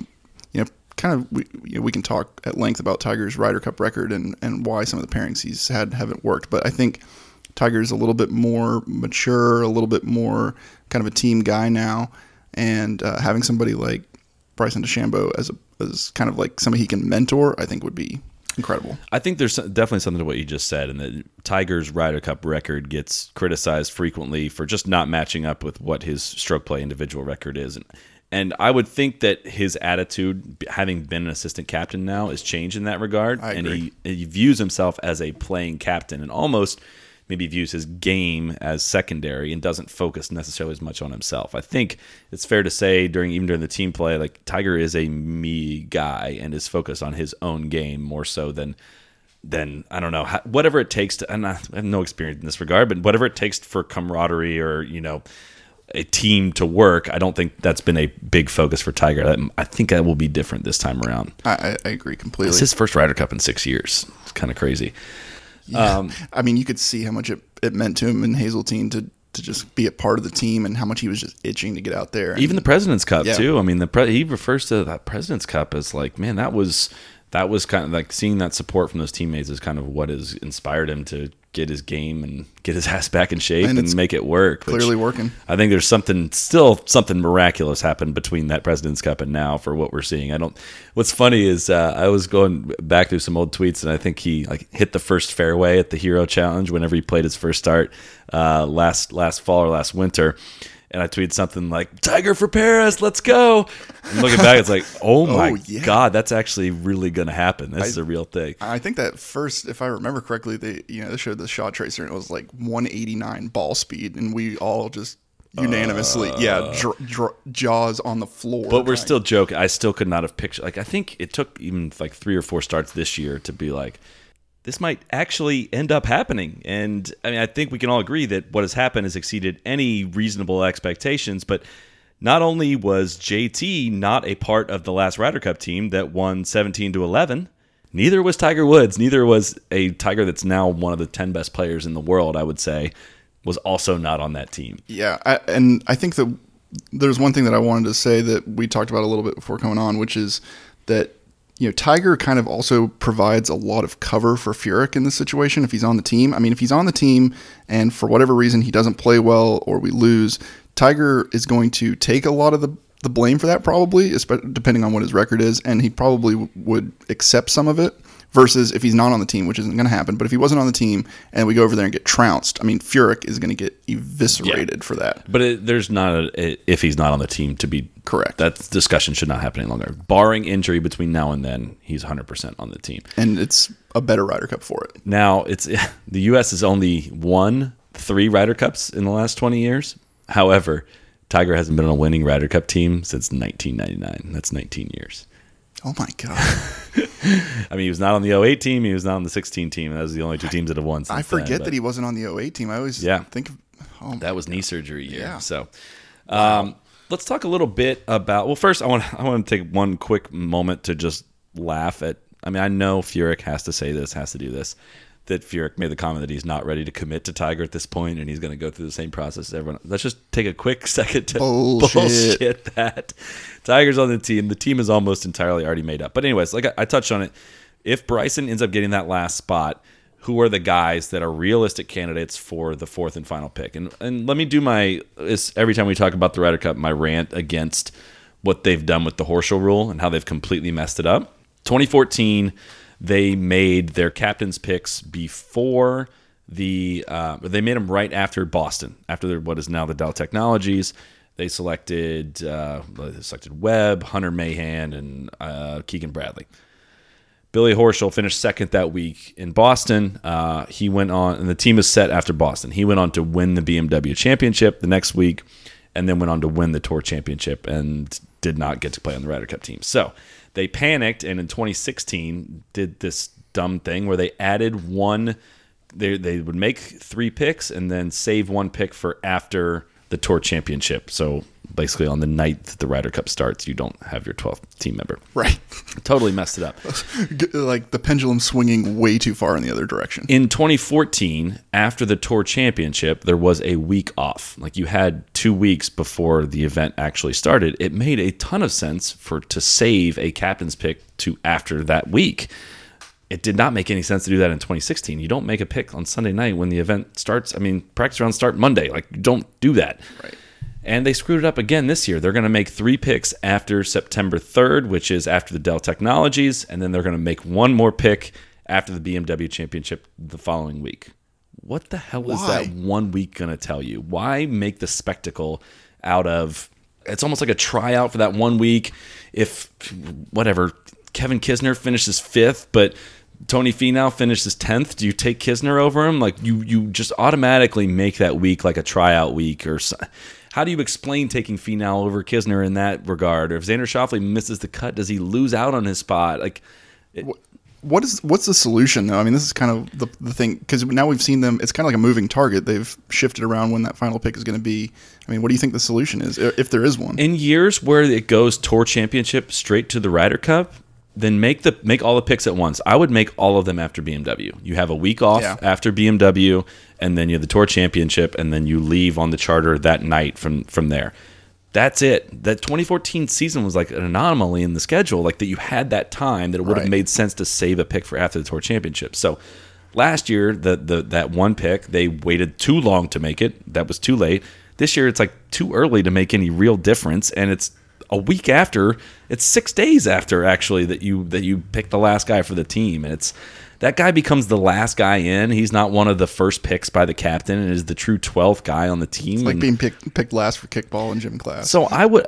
We can talk at length about Tiger's Ryder Cup record and why some of the pairings he's had haven't worked. But I think Tiger's a little bit more mature, a little bit more kind of a team guy now. And having somebody like Bryson DeChambeau as kind of like somebody he can mentor, I think would be incredible. I think there's definitely something to what you just said, and that Tiger's Ryder Cup record gets criticized frequently for just not matching up with what his stroke play individual record is. And I would think that his attitude, having been an assistant captain now, is changed in that regard. I agree. And he views himself as a playing captain and almost maybe views his game as secondary and doesn't focus necessarily as much on himself. I think it's fair to say even during the team play, like Tiger is a me guy and is focused on his own game more so than I don't know, whatever it takes to, and I have no experience in this regard, but whatever it takes for camaraderie or, a team to work, I don't think that's been a big focus for Tiger. I think that will be different this time around. I agree completely. It's his first Ryder Cup in 6 years. It's kind of crazy. Yeah. You could see how much it meant to him in Hazeltine to just be a part of the team and how much he was just itching to get out there. Even the President's Cup, too. I mean, he refers to that President's Cup as like, man, that was kind of like seeing that support from those teammates is kind of what has inspired him to get his game and get his ass back in shape and make it work. Clearly working. I think there's something miraculous happened between that President's Cup and now for what we're seeing. What's funny is I was going back through some old tweets, and I think he hit the first fairway at the Hero Challenge whenever he played his first start last fall or last winter. And I tweeted something like, "Tiger for Paris, let's go." And looking back, it's like, oh my God, that's actually really going to happen. This is a real thing. I think that first, if I remember correctly, they showed the shot tracer, and it was like 189 ball speed, and we all just unanimously, jaws on the floor. But we're still joking. I still could not have pictured. I think it took even 3 or 4 starts this year to be like, this might actually end up happening. And I think we can all agree that what has happened has exceeded any reasonable expectations. But not only was JT not a part of the last Ryder Cup team that won 17-11, neither was Tiger Woods. Neither was a Tiger that's now one of the 10 best players in the world, I would say, was also not on that team. Yeah, and I think that there's one thing that I wanted to say that we talked about a little bit before coming on, which is that Tiger kind of also provides a lot of cover for Furyk in this situation if he's on the team. If he's on the team and for whatever reason he doesn't play well or we lose, Tiger is going to take a lot of the blame for that probably, depending on what his record is, and he probably would accept some of it versus if he's not on the team, which isn't going to happen. But if he wasn't on the team and we go over there and get trounced, Furyk is going to get eviscerated for that. But there's not if he's not on the team to be correct. That discussion should not happen any longer. Barring injury between now and then, he's 100% on the team. And it's a better Ryder Cup for it. Now, the U.S. has only won 3 Ryder Cups in the last 20 years. However, Tiger hasn't been on a winning Ryder Cup team since 1999. That's 19 years. Oh, my God. He was not on the 08 team. He was not on the 16 team. Those are the only 2 teams that have won since I forget that he wasn't on the 08 team. I always think of... that was knee surgery year. Yeah. So let's talk a little bit about... Well, first, I want to take one quick moment to just laugh at... I know Furyk has to say this, has to do this, that Furyk made the comment that he's not ready to commit to Tiger at this point and he's going to go through the same process as everyone. Let's just take a quick second to bullshit that. Tiger's on the team. The team is almost entirely already made up. But anyways, like I touched on it, if Bryson ends up getting that last spot, who are the guys that are realistic candidates for the 4th and final pick? And let me do every time we talk about the Ryder Cup, my rant against what they've done with the Horschel rule and how they've completely messed it up. 2014, they made their captain's picks before they made them right after Boston, after what is now the Dell Technologies. They selected Webb, Hunter Mahan, and Keegan Bradley. Billy Horschel finished second that week in Boston. He went on, and the team is set after Boston. He went on to win the BMW Championship the next week, and then went on to win the Tour Championship and did not get to play on the Ryder Cup team. So They panicked, and in 2016 did this dumb thing where they added one. They would make 3 picks and then save 1 pick for after the Tour Championship. So basically on the night that the Ryder Cup starts, you don't have your 12th team member. Right. Totally messed it up. Like the pendulum swinging way too far in the other direction. In 2014, after the Tour Championship, there was a week off. Like you had 2 weeks before the event actually started. It made a ton of sense to save a captain's pick to after that week. It did not make any sense to do that in 2016. You don't make a pick on Sunday night when the event starts. I mean, practice rounds start Monday. Like, you don't do that. Right. And they screwed it up again this year. They're going to make 3 picks after September 3rd, which is after the Dell Technologies, and then they're going to make 1 more pick after the BMW Championship the following week. What the hell is that 1 week going to tell you? Why make the spectacle out of... It's almost like a tryout for that 1 week. If, whatever, Kevin Kisner finishes 5th, but Tony Finau finishes 10th, do you take Kisner over him? Like, you just automatically make that week like a tryout week. Or how do you explain taking Finau over Kisner in that regard? Or if Xander Schauffele misses the cut, does he lose out on his spot? Like, what's the solution though? I mean, this is kind of the thing, because now we've seen them. It's kind of like a moving target. They've shifted around when that final pick is going to be. I mean, what do you think the solution is, if there is one? In years where it goes Tour Championship straight to the Ryder Cup, then make all the picks at once. I would make all of them after BMW. You have a week off after BMW, and then you have the Tour Championship, and then you leave on the charter that night from there. That's it. That 2014 season was like an anomaly in the schedule, like that you had that time that it would have made sense to save a pick for after the Tour Championship. So last year, that 1 pick, they waited too long to make it. That was too late. This year, it's like too early to make any real difference, and it's a week after. It's 6 days after actually that you pick the last guy for the team, and it's that guy becomes the last guy in. He's not one of the first picks by the captain, and is the true 12th guy on the team. It's like being picked last for kickball in gym class. So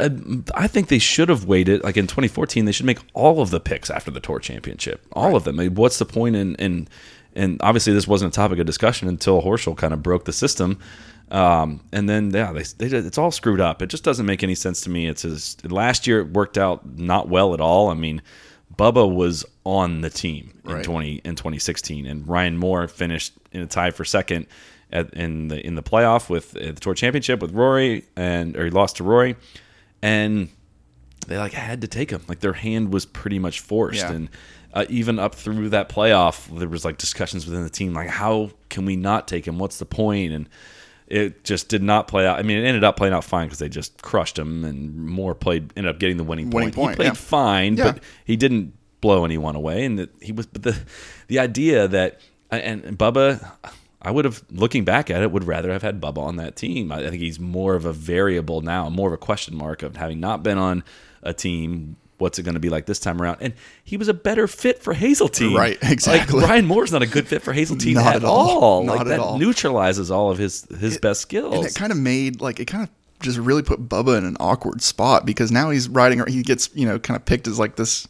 I think they should have waited. Like in 2014, they should make all of the picks after the Tour Championship, all of them. I mean, what's the point in and obviously this wasn't a topic of discussion until Horschel kind of broke the system. And then it's all screwed up. It just doesn't make any sense to me. Last year it worked out not well at all. I mean, Bubba was on the team in 2016, and Ryan Moore finished in a tie for second in the playoff with the Tour Championship with Rory, or he lost to Rory, and they had to take him. Like their hand was pretty much forced, and even up through that playoff, there was discussions within the team how can we not take him? What's the point? And it just did not play out. I mean, it ended up playing out fine because they just crushed him, and Moore ended up getting the winning point. He played fine, but he didn't blow anyone away. And the idea that and Bubba, I would have, looking back at it, would rather have had Bubba on that team. I think he's more of a variable now, more of a question mark of having not been on a team. What's it going to be like this time around? And he was a better fit for Hazeltine. Right, exactly. Ryan Moore's not a good fit for Hazeltine at all. That neutralizes all of his best skills. And it kind of made, it kind of just really put Bubba in an awkward spot, because now he gets, kind of picked as this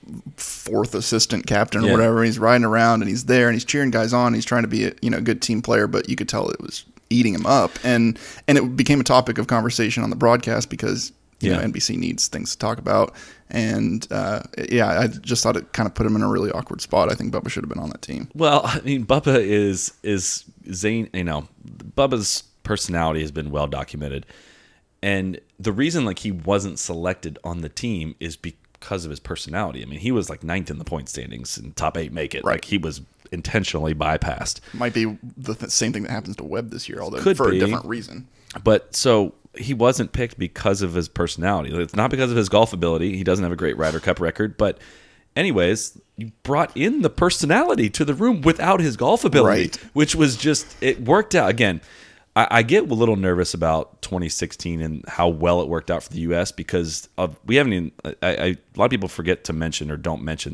4th assistant captain or whatever. He's riding around and he's there and he's cheering guys on. He's trying to be a good team player, but you could tell it was eating him up. And it became a topic of conversation on the broadcast because NBC needs things to talk about. And I just thought it kind of put him in a really awkward spot. I think Bubba should have been on that team. Well, I mean, Bubba is Zane. Bubba's personality has been well documented, and the reason he wasn't selected on the team is because of his personality. I mean, he was 9th in the point standings and top 8 make it. Right. He was intentionally bypassed. Might be the same thing that happens to Webb this year, although for a different reason. But so he wasn't picked because of his personality. It's not because of his golf ability. He doesn't have a great Ryder Cup record. But anyways, you brought in the personality to the room without his golf ability, which was just, it worked out. Again, I get a little nervous about 2016 and how well it worked out for the U.S. because we haven't even, a lot of people forget to mention or don't mention that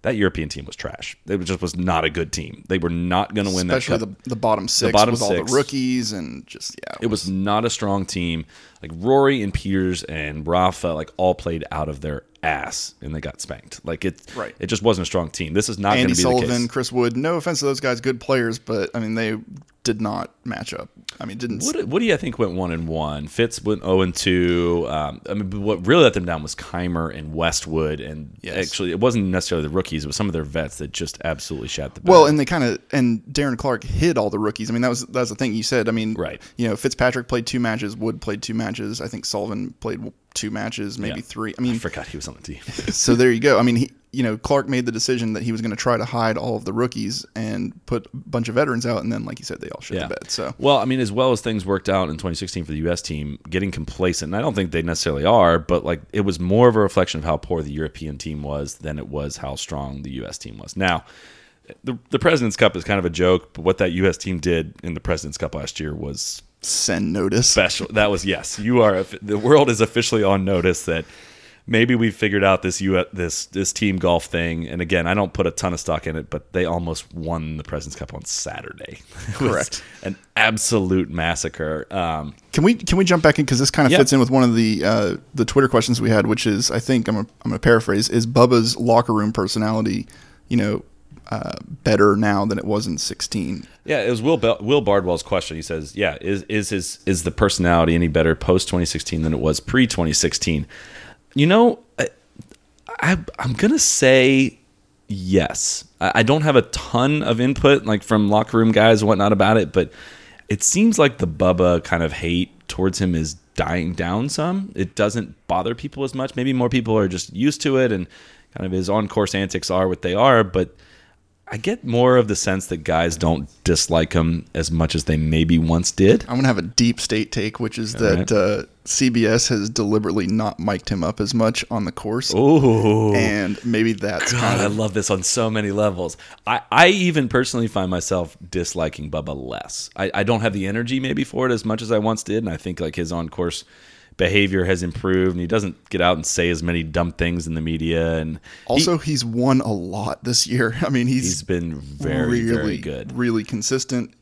that European team was trash. It just was not a good team. They were not going to win that cup. Especially the bottom six with all the rookies and just, yeah. It was not a strong team. Like Rory and Peters and Rafa, like all played out of their ass and they got spanked. Like it just wasn't a strong team. This is not going to be Andy the case. Sullivan, Chris Wood, no offense to those guys, good players, but I mean, they did not match up. I mean, didn't. Woody, I think, went 1-1. Fitz went 0-2. I mean, what really let them down was Keimer and Westwood, and actually, it wasn't necessarily the rookies; it was some of their vets that just absolutely shat the bed. Well, and they and Darren Clark hid all the rookies. I mean, that was the thing you said. I mean, right? You know, Fitzpatrick played 2 matches, Wood played 2 matches. I think Sullivan played 2 matches, maybe 3. I mean, I forgot he was on the team. So there you go. I mean, Clark made the decision that he was going to try to hide all of the rookies and put a bunch of veterans out, and then, like you said, they all shit the bed. So, well, I mean, as well as things worked out in 2016 for the U.S. team, getting complacent, and I don't think they necessarily are, but like it was more of a reflection of how poor the European team was than it was how strong the U.S. team was. Now, the President's Cup is kind of a joke, but what that U.S. team did in the President's Cup last year was send notice. Special. That was the world is officially on notice that maybe we figured out this team golf thing. And again, I don't put a ton of stock in it, but they almost won the President's Cup on Saturday. Correct. An absolute massacre. Can we jump back in, because this kind of fits in with one of the Twitter questions we had, which is, I think I'm gonna paraphrase, is Bubba's locker room personality, better now than it was in 16? Yeah, it was Will Bardwell's question. He says, "Yeah, is the personality any better post 2016 than it was pre 2016?" I'm gonna say yes. I don't have a ton of input like from locker room guys and whatnot about it, but it seems like the Bubba kind of hate towards him is dying down some. It doesn't bother people as much. Maybe more people are just used to it, and kind of his on-course antics are what they are, but I get more of the sense that guys don't dislike him as much as they maybe once did. I'm going to have a deep state take, which is that CBS has deliberately not mic'd him up as much on the course. Ooh. And maybe that's God, I love this on so many levels. I even personally find myself disliking Bubba less. I don't have the energy maybe for it as much as I once did, and I think like his on-course behavior has improved, and he doesn't get out and say as many dumb things in the media. And also, he's won a lot this year. I mean, he's been very good, really consistent.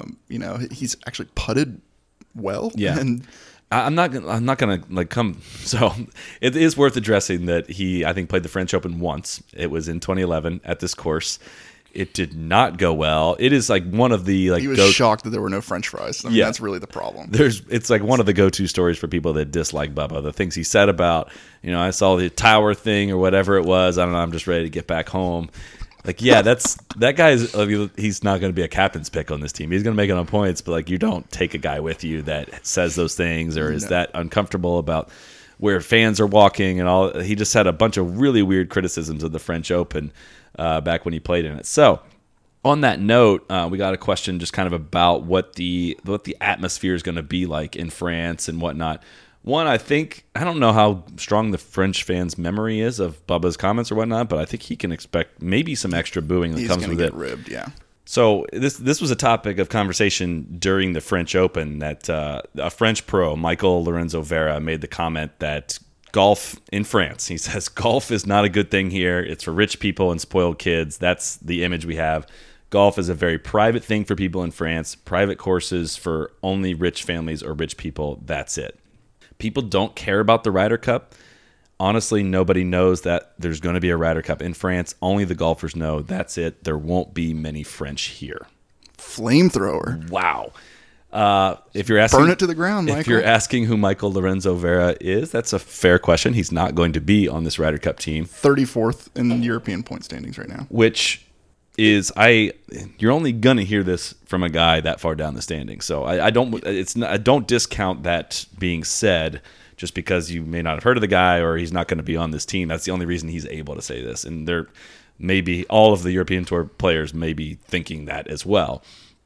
He's actually putted well. Yeah, and I'm not gonna like come. So it is worth addressing that I think played the French Open once. It was in 2011 at this course. It did not go well. It is like one of the like. He was shocked that there were no French fries. I mean, that's really the problem. It's like one of the go-to stories for people that dislike Bubba. The things he said about, I saw the tower thing or whatever it was. I don't know. I'm just ready to get back home. Like, that guy is. He's not going to be a captain's pick on this team. He's going to make it on points, but like you don't take a guy with you that says those things or is that uncomfortable about where fans are walking and all. He just had a bunch of really weird criticisms of the French Open. Back when he played in it. So on that note, we got a question just kind of about what the atmosphere is going to be like in France and whatnot. One, I don't know how strong the French fans' memory is of Bubba's comments or whatnot, but I think he can expect maybe some extra booing that comes with it. He's going to get ribbed, yeah. So this was a topic of conversation during the French Open that a French pro, Michael Lorenzo Vera, made the comment that golf in France. He says golf is not a good thing here. It's for rich people and spoiled kids. That's the image we have. Golf is a very private thing for people in France. Private courses for only rich families or rich people. That's it. People don't care about the Ryder Cup. Honestly, nobody knows that there's going to be a Ryder Cup in France. Only the golfers know. That's it. There won't be many French here. Flamethrower. Wow. If you're asking, burn it to the ground, Michael. If you're asking who Michael Lorenzo Vera is, that's a fair question. He's not going to be on this Ryder Cup team. 34th in the European point standings right now. Which is, you're only gonna hear this from a guy that far down the standings. So I don't discount that being said just because you may not have heard of the guy or he's not going to be on this team. That's the only reason he's able to say this. And there maybe all of the European Tour players may be thinking that as well.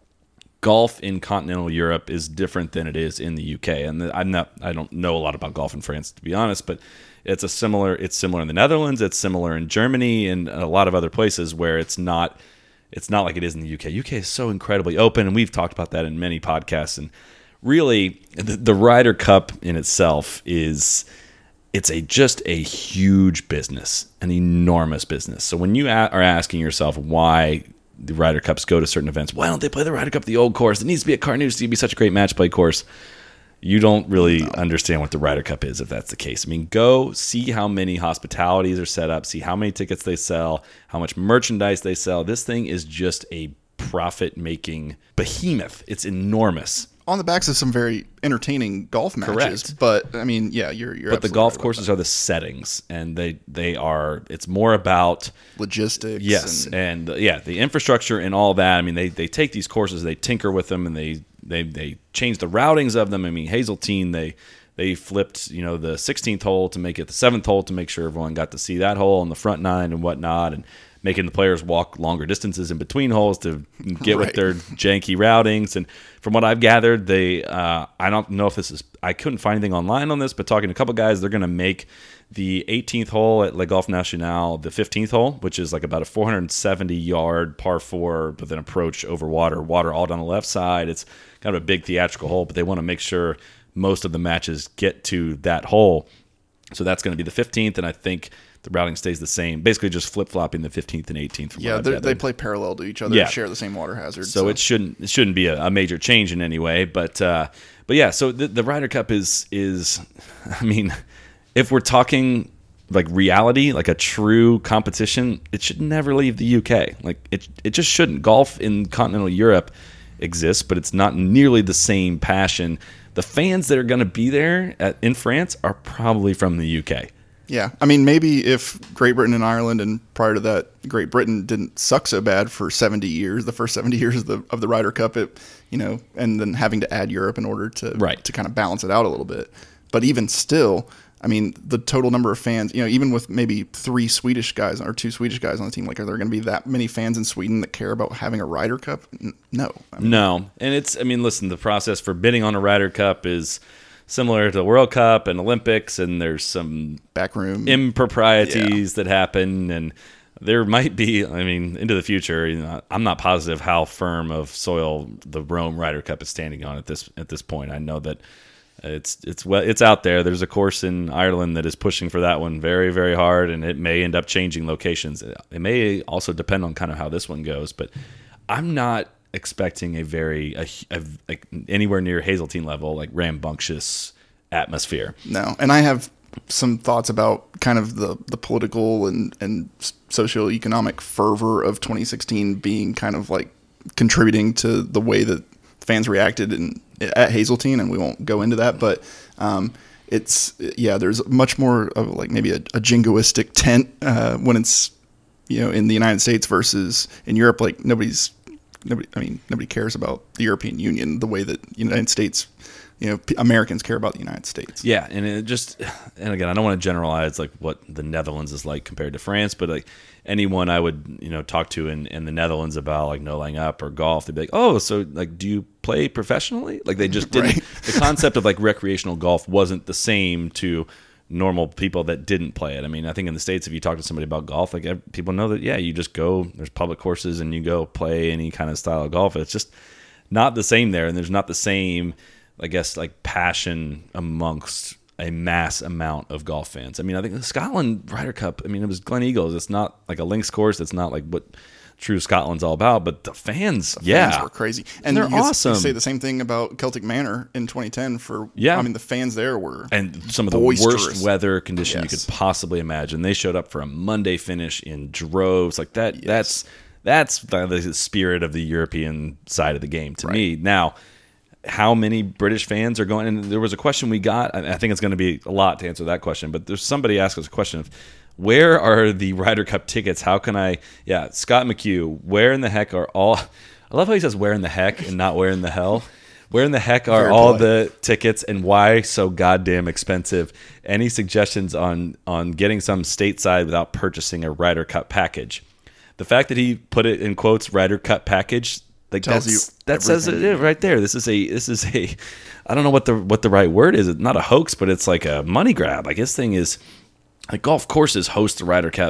Golf in continental Europe is different than it is in the UK, and I don't know a lot about golf in France, to be honest, but it's similar in the Netherlands, it's similar in Germany and a lot of other places where it's not like it is in the UK. UK is so incredibly open, and we've talked about that in many podcasts. And really, the Ryder Cup in itself is it's just a huge business, an enormous business. So when you are asking yourself why the Ryder Cups go to certain events, why don't they play the Ryder Cup at the old course? It needs to be at Carnoustie to be such a great match play course. You don't really understand what the Ryder Cup is if that's the case. I mean, go see how many hospitalities are set up, see how many tickets they sell, how much merchandise they sell. This thing is just a profit-making behemoth. It's enormous. On the backs of some very entertaining golf matches. Correct. But, I mean, yeah, you're But the golf courses are the settings, and they are, it's more about logistics. Yes, and the infrastructure and all that. I mean, they take these courses, they tinker with them, and they change the routings of them. I mean, Hazeltine, they flipped, the 16th hole to make it the 7th hole to make sure everyone got to see that hole on the front nine and whatnot, and making the players walk longer distances in between holes to get with their janky routings. And from what I've gathered, I don't know if this is, I couldn't find anything online on this, but talking to a couple guys, they're going to make the 18th hole at Le Golf National the 15th hole, which is like about a 470-yard par 4 with an approach over water all down the left side. It's kind of a big theatrical hole, but they want to make sure most of the matches get to that hole. So that's going to be the 15th, and I think the routing stays the same. Basically, just flip-flopping the 15th and 18th. Yeah, they play parallel to each other and share the same water hazard. So it shouldn't be a major change in any way. But yeah, so the Ryder Cup is I mean, if we're talking like reality, like a true competition, it should never leave the UK. Like it just shouldn't. Golf in continental Europe exists, but it's not nearly the same passion. The fans that are going to be there in France are probably from the UK. Yeah, I mean, maybe if Great Britain and Ireland, and prior to that, Great Britain didn't suck so bad for 70 years, the first 70 years of the Ryder Cup, and then having to add Europe in order to kind of balance it out a little bit. But even still, I mean, the total number of fans, even with maybe 3 Swedish guys or 2 Swedish guys on the team, like, are there going to be that many fans in Sweden that care about having a Ryder Cup? No. No. And listen, the process for bidding on a Ryder Cup is similar to the World Cup and Olympics, and there's some backroom improprieties that happen, and there might be, into the future, I'm not positive how firm of soil the Rome Ryder Cup is standing on at this point. I know that it's out there. There's a course in Ireland that is pushing for that one very, very hard, and it may end up changing locations. It may also depend on kind of how this one goes, but I'm not expecting like anywhere near Hazeltine level, like rambunctious atmosphere. No, and I have some thoughts about kind of the political and socioeconomic fervor of 2016 being kind of like contributing to the way that fans reacted at Hazeltine, and we won't go into that, but there's much more of like maybe a jingoistic tent when it's in the United States versus in Europe. Like nobody cares about the European Union the way that United States, Americans care about the United States. Yeah, and and again, I don't want to generalize like what the Netherlands is like compared to France, but like anyone I would talk to in the Netherlands about like no laying up or golf, they'd be like, oh, so like do you play professionally? Like they just didn't. Right. The concept of like recreational golf wasn't the same to normal people that didn't play it. I mean, I think in the States, if you talk to somebody about golf, like people know that, you just go, there's public courses and you go play any kind of style of golf. It's just not the same there. And there's not the same, I guess, like passion amongst a mass amount of golf fans. I mean, I think the Scotland Ryder Cup, it was Glen Eagles. It's not like a links course. It's not like what true Scotland's all about, but the fans were crazy. And they're awesome. You say the same thing about Celtic Manor in 2010 the fans there were and some of the boisterous. Worst weather condition you could possibly imagine. They showed up for a Monday finish in droves like that. Yes. That's the spirit of the European side of the game to me. Now, how many British fans are going? And there was a question we got. I think it's going to be a lot to answer that question, but there's somebody asked us a question of, where are the Ryder Cup tickets? How can I? Yeah, Scott McHugh. Where in the heck are all? I love how he says "where in the heck" and not "where in the hell." Where in the heck are all the tickets, and why so goddamn expensive? Any suggestions on getting some stateside without purchasing a Ryder Cup package? The fact that he put it in quotes "Ryder Cup package" like that says it right there. This is a I don't know what the right word is. It's not a hoax, but it's like a money grab. Like this thing is. Like golf courses host the Ryder Cup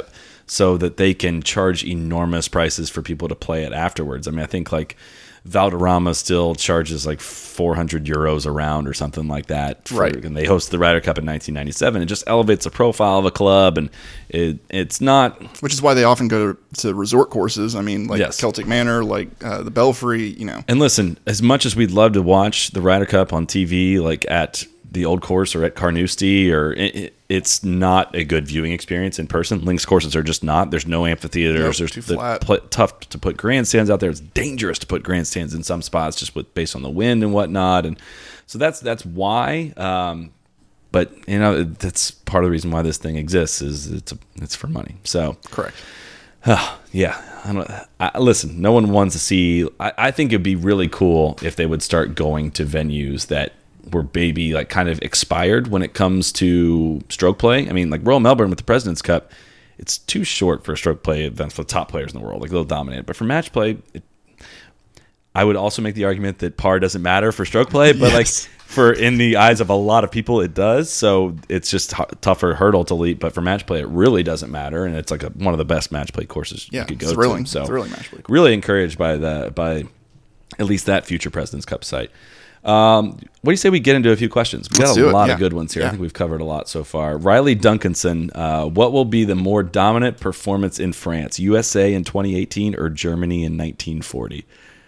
so that they can charge enormous prices for people to play it afterwards. I mean, I think like Valderrama still charges like 400 euros a round or something like that. Right. And they hosted the Ryder Cup in 1997. It just elevates the profile of a club, and it's not. Which is why they often go to resort courses. I mean, like Yes. Celtic Manor, like the Belfry, you know. And listen, as much as we'd love to watch the Ryder Cup on TV, like at the Old Course or at Carnoustie, or it's not a good viewing experience in person. Links courses are just not. There's no amphitheaters. Nope, There's too flat. tough to put grandstands out there. It's dangerous to put grandstands in some spots just based on the wind and whatnot. And so that's why. But you know, that's part of the reason why this thing exists is it's for money. So Correct. Yeah. Listen, no one wants to see. I think it'd be really cool if they would start going to venues that were maybe like kind of expired when it comes to stroke play. I mean, like Royal Melbourne with the President's Cup, it's too short for a stroke play events for the top players in the world. Like they'll dominate it. But for match play, I would also make the argument that par doesn't matter for stroke play, but Yes. like for in the eyes of a lot of people, it does. So it's just tougher hurdle to leap. But for match play, it really doesn't matter, and it's like one of the best match play courses Yeah, you could go thrilling. to. So Thrilling match play. really encouraged by at least that future President's Cup site. What do you say we get into a few questions? We Let's got do a it, lot yeah. of good ones here. I Yeah. think we've covered a lot so far. Riley Duncanson, what will be the more dominant performance in France, USA in 2018 or Germany in 1940?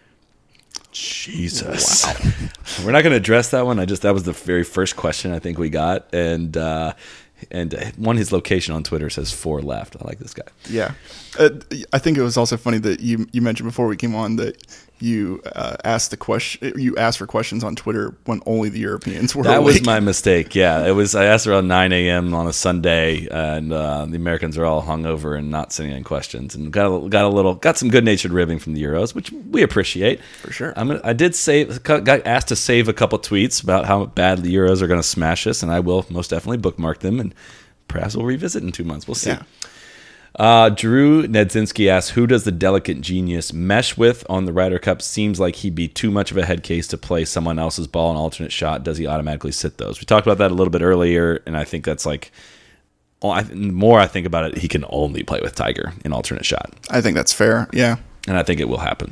Jesus. Wow. We're not going to address that one. That was the very first question I think we got. And his location on Twitter says 4 left. I like this guy. Yeah. I think it was also funny that you mentioned before we came on that you asked for questions on Twitter when only the Europeans were That was awake. my mistake. Yeah, it was. I asked around 9 a.m. on a Sunday, and the Americans are all hungover and not sending in questions, and got some good natured ribbing from the Euros, which we appreciate For sure. I did got asked to save a couple tweets about how bad the Euros are going to smash us, and I will most definitely bookmark them, and perhaps we'll revisit in 2 months. We'll see. Yeah. Drew Nedzinski asks, who does the delicate genius mesh with on the Ryder Cup? Seems like he'd be too much of a head case to play someone else's ball an alternate shot. Does he automatically sit those? We talked about that a little bit earlier, and I think that's like, the more I think about it, he can only play with Tiger in alternate shot. I think that's fair. Yeah. And I think it will happen.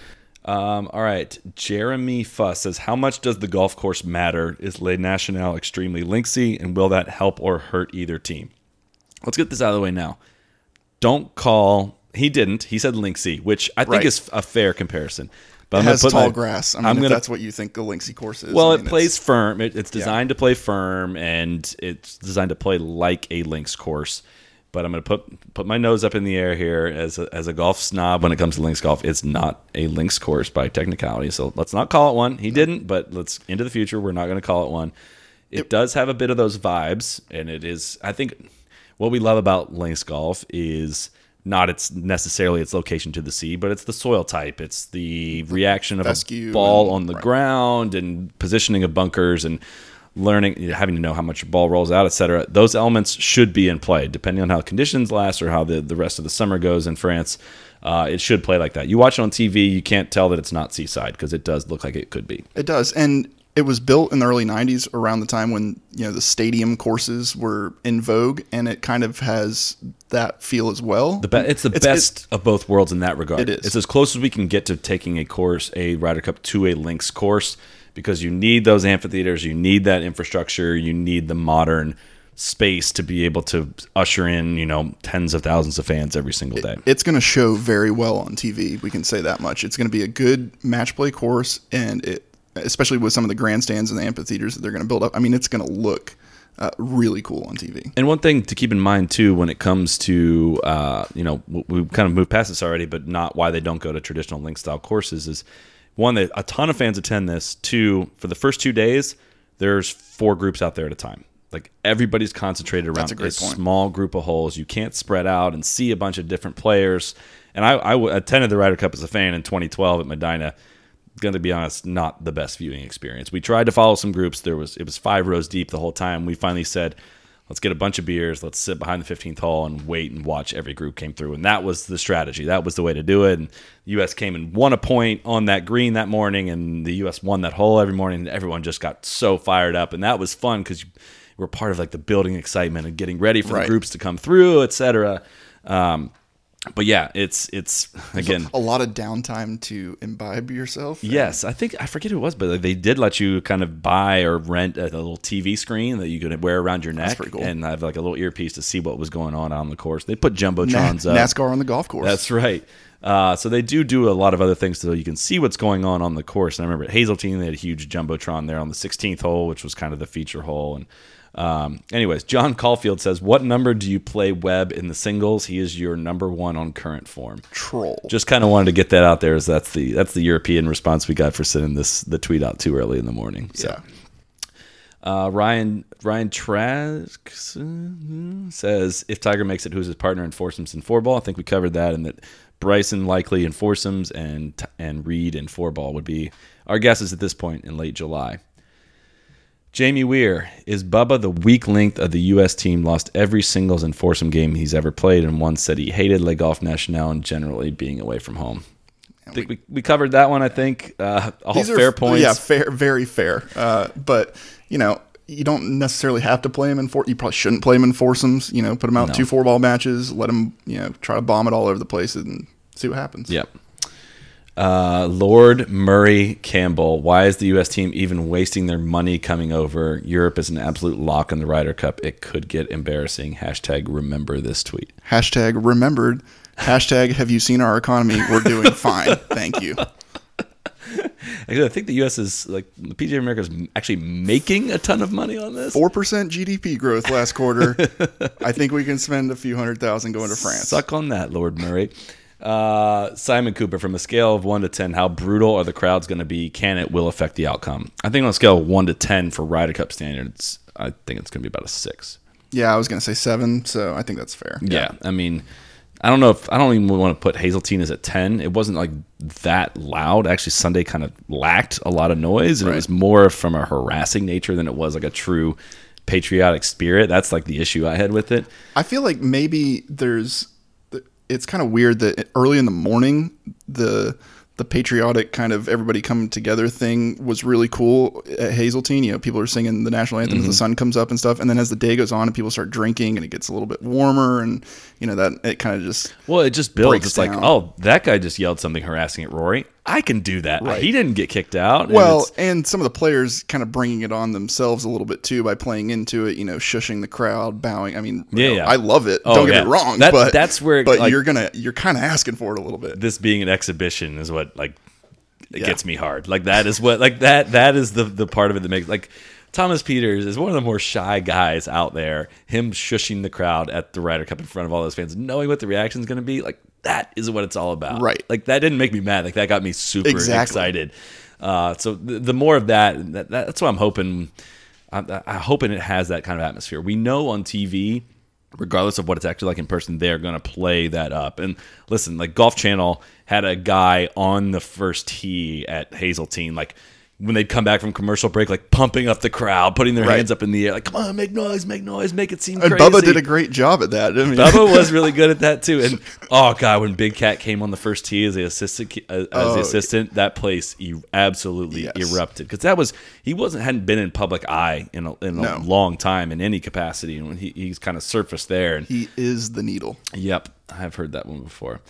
All right. Jeremy Fuss says, how much does the golf course matter? Is Les Nationale extremely linksy, and will that help or hurt either team? Let's get this out of the way now. Don't call. He didn't. He said linksy, which I think Right. is a fair comparison. But It has tall grass. I mean, if that's what you think the linksy course is. Well, I mean, it plays firm. It's designed to play firm, and it's designed to play like a links course. But I'm going to put my nose up in the air here as a golf snob when it comes to links golf. It's not a links course by technicality, so let's not call it one. He didn't, but let's into the future. We're not going to call it one. It does have a bit of those vibes, and it is. I think what we love about links golf is not necessarily its location to the sea, but it's the soil type. It's the reaction of fescue a ball and- on the right. ground and positioning of bunkers and learning, having to know how much your ball rolls out, etc. Those elements should be in play, depending on how conditions last or how the rest of the summer goes in France. It should play like that. You watch it on TV, you can't tell that it's not seaside because it does look like it could be. It does. And it was built in the early 90s around the time when, the stadium courses were in vogue, and it kind of has that feel as well. It's the best of both worlds in that regard. It is. It's as close as we can get to taking a Ryder Cup to a links course, because you need those amphitheaters, you need that infrastructure, you need the modern space to be able to usher in, tens of thousands of fans every single day. It's going to show very well on TV. We can say that much. It's going to be a good match play course, and especially with some of the grandstands and the amphitheaters that they're going to build up. I mean, it's going to look really cool on TV. And one thing to keep in mind, too, when it comes to, we kind of moved past this already, but not why they don't go to traditional link-style courses is, one, that a ton of fans attend this. Two, for the first 2 days, there's 4 groups out there at a time. Like, everybody's concentrated around That's a great point. small group of holes. You can't spread out and see a bunch of different players. And I attended the Ryder Cup as a fan in 2012 at Medina. Going to be honest, not the best viewing experience. We tried to follow some groups. It was 5 rows deep the whole time. We finally said, let's get a bunch of beers. Let's sit behind the 15th hole and wait and watch every group came through. And that was the strategy. That was the way to do it. And the U.S. came and won a point on that green that morning, and the U.S. won that hole every morning. And everyone just got so fired up. And that was fun because you were part of like the building excitement and getting ready for Right. the groups to come through, etc. But yeah, it's again a lot of downtime to imbibe yourself. Yes, I forget who it was, but they did let you kind of buy or rent a little TV screen that you could wear around your neck pretty cool. and have like a little earpiece to see what was going on the course. They put jumbotrons up. NASCAR on the golf course. That's right. So they do a lot of other things so you can see what's going on the course. And I remember at Hazeltine they had a huge jumbotron there on the 16th hole, which was kind of the feature hole. And anyways, John Caulfield says, "What number do you play Webb in the singles? He is your number one on current form." Troll. Just kind of wanted to get that out there, as that's the European response we got for sending the tweet out too early in the morning. So. Yeah. Ryan Trask says, "If Tiger makes it, who's his partner in foursomes and four ball?" I think we covered that, and that Bryson likely in foursomes and Reed in four ball would be our guesses at this point in late July. Jamie Weir, is Bubba the weak link of the U.S. team? Lost every singles and foursome game he's ever played, and once said he hated Le Golf National and generally being away from home. I think we covered that one. I think all fair points. Yeah, fair, very fair. But you don't necessarily have to play him in four. You probably shouldn't play him in foursomes. Put him out 2 4-ball matches. Let him try to bomb it all over the place and see what happens. Yep. Lord Murray Campbell, why is the U.S. team even wasting their money coming over? Europe is an absolute lock in the Ryder Cup. It could get embarrassing. # remember this tweet. # remembered. # have you seen our economy? We're doing fine. Thank you. Actually, I think the U.S. is the PGA of America is actually making a ton of money on this. 4% GDP growth last quarter. I think we can spend a few $100,000 going to France. Suck on that, Lord Murray. Simon Cooper, from a scale of 1 to 10, how brutal are the crowds going to be? Can it will affect the outcome? I think on a scale of 1 to 10 for Ryder Cup standards, I think it's going to be about a 6. Yeah, I was going to say 7, so I think that's fair. Yeah, I mean, I don't even want to put Hazeltine as a 10. It wasn't that loud. Actually, Sunday kind of lacked a lot of noise, and It was more from a harassing nature than it was like a true patriotic spirit. That's the issue I had with it. I feel like maybe it's kind of weird that early in the morning, the patriotic kind of everybody coming together thing was really cool at Hazeltine. People are singing the national anthem as the sun comes up and stuff. And then as the day goes on and people start drinking and it gets a little bit warmer and, that it kind of just it just builds. It's down. That guy just yelled something harassing at Rory. I can do that. Right. He didn't get kicked out. And some of the players kind of bringing it on themselves a little bit too by playing into it, shushing the crowd, bowing. I mean, I love it. Don't get me wrong. That's where. But you're kind of asking for it a little bit. This being an exhibition is what it gets me hard. That is what that is the part of it that makes Thomas Pieters is one of the more shy guys out there. Him shushing the crowd at the Ryder Cup in front of all those fans, knowing what the reaction is going to be, that is what it's all about. Right. That didn't make me mad. That got me super excited. So the more of that's what I'm hoping. I'm hoping it has that kind of atmosphere. We know on TV, regardless of what it's actually like in person, they're going to play that up. And listen, Golf Channel had a guy on the first tee at Hazeltine, when they'd come back from commercial break, pumping up the crowd, putting their hands up in the air, come on, make noise, make it seem crazy. And Bubba did a great job at that. Bubba was really good at that too. And oh god, when Big Cat came on the first tee as the assistant, that place absolutely erupted, because he hadn't been in public eye in a long time in any capacity, and when he's kind of surfaced there, and he is the needle. Yep, I've heard that one before.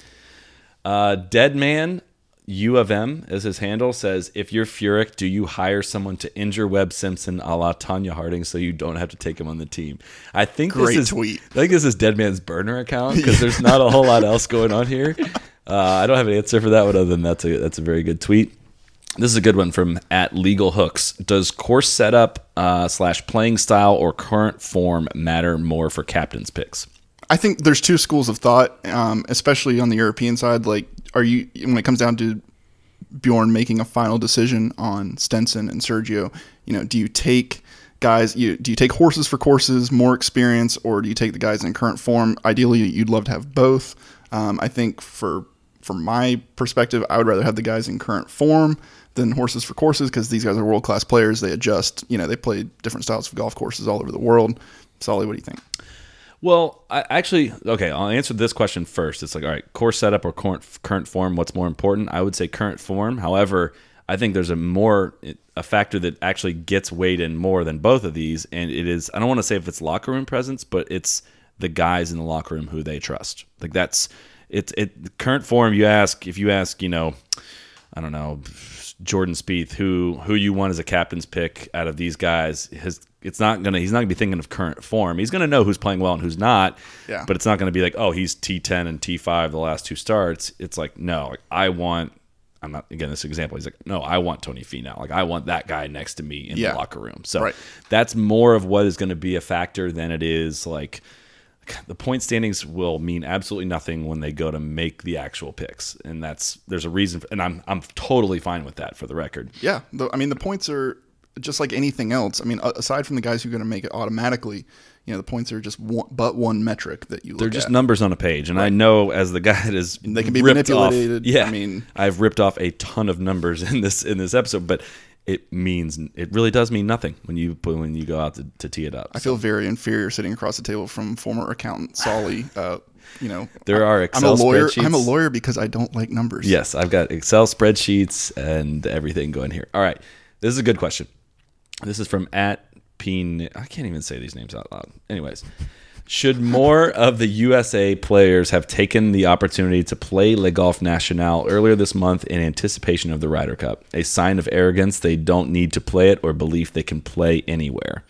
Deadman U of M as his handle says, if you're Furyk, do you hire someone to injure Webb Simpson a la Tanya Harding so you don't have to take him on the team? I think tweet. I think this is Deadman's burner account, because there's not a whole lot else going on here. I don't have an answer for that one other than that's a very good tweet. This is a good one from @LegalHooks. Does course setup / playing style or current form matter more for captain's picks? I think there's two schools of thought, especially on the European side. When it comes down to Bjorn making a final decision on Stenson and Sergio, do you take guys? Do you take horses for courses, more experience, or do you take the guys in current form? Ideally, you'd love to have both. I think from my perspective, I would rather have the guys in current form than horses for courses, because these guys are world-class players. They adjust. They play different styles of golf courses all over the world. Solly, what do you think? Well, I'll answer this question first. It's all right, course setup or current form, what's more important? I would say current form. However, I think there's a factor that actually gets weighed in more than both of these, and it is, I don't want to say if it's locker room presence, but it's the guys in the locker room who they trust. Like that's it. Current form. If you ask, I don't know, Jordan Spieth, who you want as a captain's pick out of these guys, he's not gonna be thinking of current form. He's gonna know who's playing well and who's not. Yeah. But it's not gonna be like, oh, he's T10 and T5 the last 2 starts. It's like, no, like I'm not, again, this example. He's like, no, I want Tony Finau. Like, I want that guy next to me in the locker room. So right. That's more of what is going to be a factor than it is like the point standings will mean absolutely nothing when they go to make the actual picks. And there's a reason. And I'm totally fine with that, for the record. Yeah. The points are just like anything else. I mean, aside from the guys who are going to make it automatically, the points are just one metric that you look at. They're just numbers on a page. And right. I know, as the guy that is they can be manipulated. Yeah. I mean, I've ripped off a ton of numbers in this episode, but it really does mean nothing when you go out to tee it up. I feel very inferior sitting across the table from former accountant Solly. There are Excel spreadsheets. I'm a lawyer because I don't like numbers. Yes, I've got Excel spreadsheets and everything going here. All right, this is a good question. This is from I can't even say these names out loud. Anyways, should more of the USA players have taken the opportunity to play Le Golf National earlier this month in anticipation of the Ryder Cup? A sign of arrogance they don't need to play it, or belief they can play anywhere?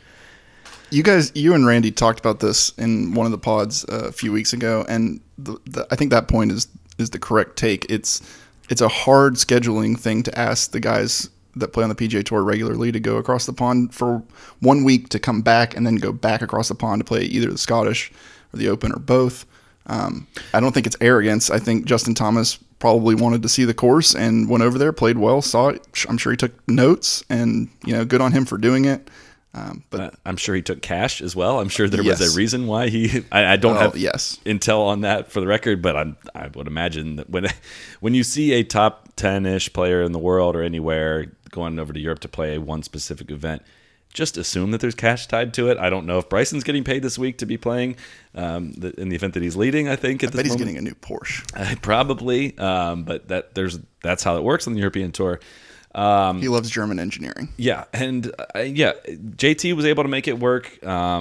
You and Randy talked about this in one of the pods a few weeks ago, and I think that point is the correct take. It's a hard scheduling thing to ask the guys that play on the PGA Tour regularly to go across the pond for 1 week to come back and then go back across the pond to play either the Scottish or the Open or both. I don't think it's arrogance. I think Justin Thomas probably wanted to see the course and went over there, played well, saw it. I'm sure he took notes, and good on him for doing it. But I'm sure he took cash as well. I'm sure there was a reason why he. I don't have intel on that for the record, but I would imagine that when you see a top 10-ish player in the world or anywhere going over to Europe to play one specific event, just assume that there's cash tied to it. I don't know if Bryson's getting paid this week to be playing in the event that he's leading. I think at this moment he's getting a new Porsche. Probably, but that's how it works on the European Tour. He loves German engineering. Yeah, and JT was able to make it work.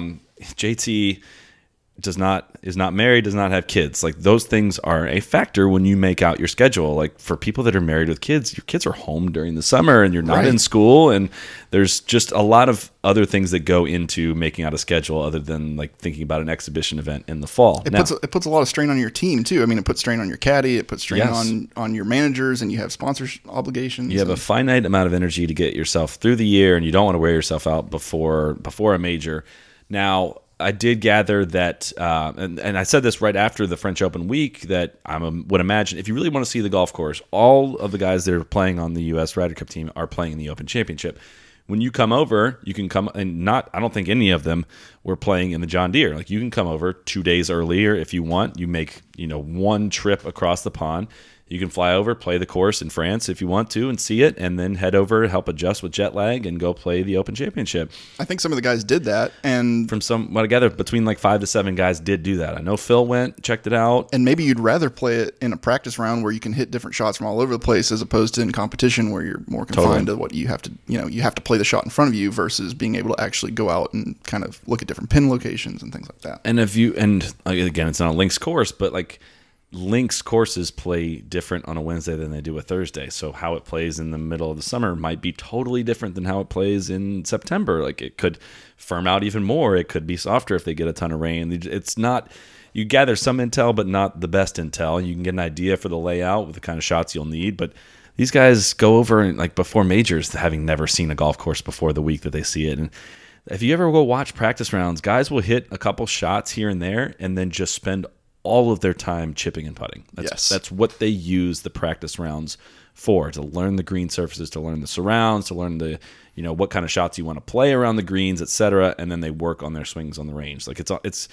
JT is not married, does not have kids. Like, those things are a factor when you make out your schedule. Like, for people that are married with kids, your kids are home during the summer and you're not in school, and there's just a lot of other things that go into making out a schedule other than like thinking about an exhibition event in the fall. It puts a lot of strain on your team too. I mean, it puts strain on your caddy, it puts strain on your managers, and you have sponsor obligations. You have a finite amount of energy to get yourself through the year, and you don't want to wear yourself out before a major. Now, I did gather that, and I said this right after the French Open week, that I would imagine if you really want to see the golf course, all of the guys that are playing on the U.S. Ryder Cup team are playing in the Open Championship. When you come over, you can come, and I don't think any of them were playing in the John Deere. Like, you can come over 2 days earlier if you want. You make, one trip across the pond. You can fly over, play the course in France if you want to, and see it, and then head over, help adjust with jet lag, and go play the Open Championship. I think some of the guys did that, and from what I gather, between like 5 to 7 guys did do that. I know Phil went, checked it out. And maybe you'd rather play it in a practice round where you can hit different shots from all over the place, as opposed to in competition where you're more confined to what you have to, you have to play the shot in front of you versus being able to actually go out and kind of look at different pin locations and things like that. And again, it's not a links course, but like, links courses play different on a Wednesday than they do a Thursday. So how it plays in the middle of the summer might be totally different than how it plays in September. Like, it could firm out even more. It could be softer if they get a ton of rain. It's not, you gather some intel, but not the best intel. You can get an idea for the layout with the kind of shots you'll need. But these guys go over and, like, before majors, having never seen a golf course before the week that they see it. And if you ever go watch practice rounds, guys will hit a couple shots here and there and then just spend all of their time chipping and putting. That's what they use the practice rounds for, to learn the green surfaces, to learn the surrounds, to learn the, what kind of shots you want to play around the greens, etc. And then they work on their swings on the range. Like, it's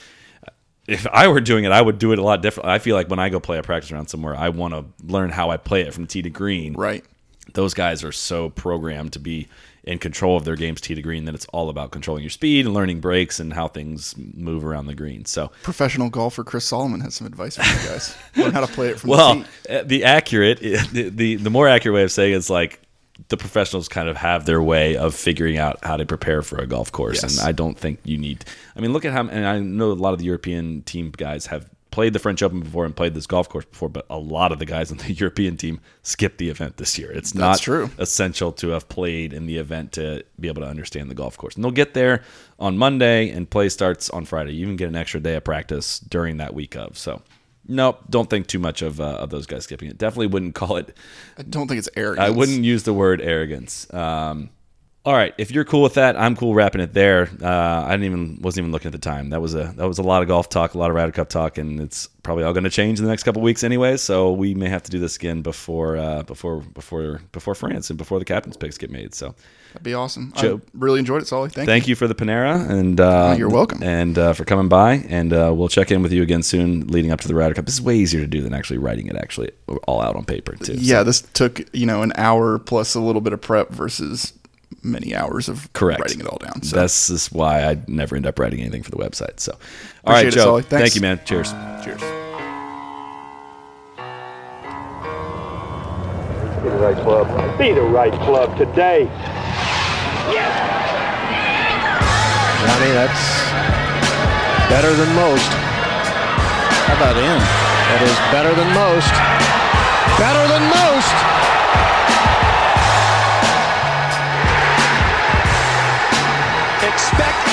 if I were doing it, I would do it a lot differently. I feel like when I go play a practice round somewhere, I want to learn how I play it from tee to green. Right. Those guys are so programmed to be in control of their games tee to green that it's all about controlling your speed and learning breaks and how things move around the green. So, professional golfer Chris Solomon has some advice for you guys. Learn how to play it from the tee. The more accurate way of saying it's like, the professionals kind of have their way of figuring out how to prepare for a golf course. Yes. And I don't think you need, I mean, look at how, and I know a lot of the European team guys have played the French Open before and played this golf course before, but a lot of the guys on the European team skipped the event this year. It's not true. essential to have played in the event to be able to understand the golf course. And they'll get there on Monday and play starts on Friday. You even get an extra day of practice during that week of. So, nope, don't think too much of those guys skipping it. Definitely wouldn't call it. I don't think it's arrogance. I wouldn't use the word arrogance. All right, if you're cool with that, I'm cool wrapping it there. I wasn't even looking at the time. That was a lot of golf talk, a lot of Ryder Cup talk, and it's probably all going to change in the next couple of weeks anyway. So we may have to do this again before France and before the captain's picks get made. So That'd be awesome. Joe, I really enjoyed it, Solly. Thank you for the Panera, and you're welcome. And for coming by, and we'll check in with you again soon, leading up to the Ryder Cup. This is way easier to do than actually writing it all out on paper too. Yeah, this took an hour plus a little bit of prep versus many hours of writing it all down. So. This is why I never end up writing anything for the website. So, all Appreciate right, Joe. Solly. Thank you, man. Cheers. Cheers. Be the right club. Be the right club today. Johnny, that's better than most. How about in? That is better than most. Better than most. Expect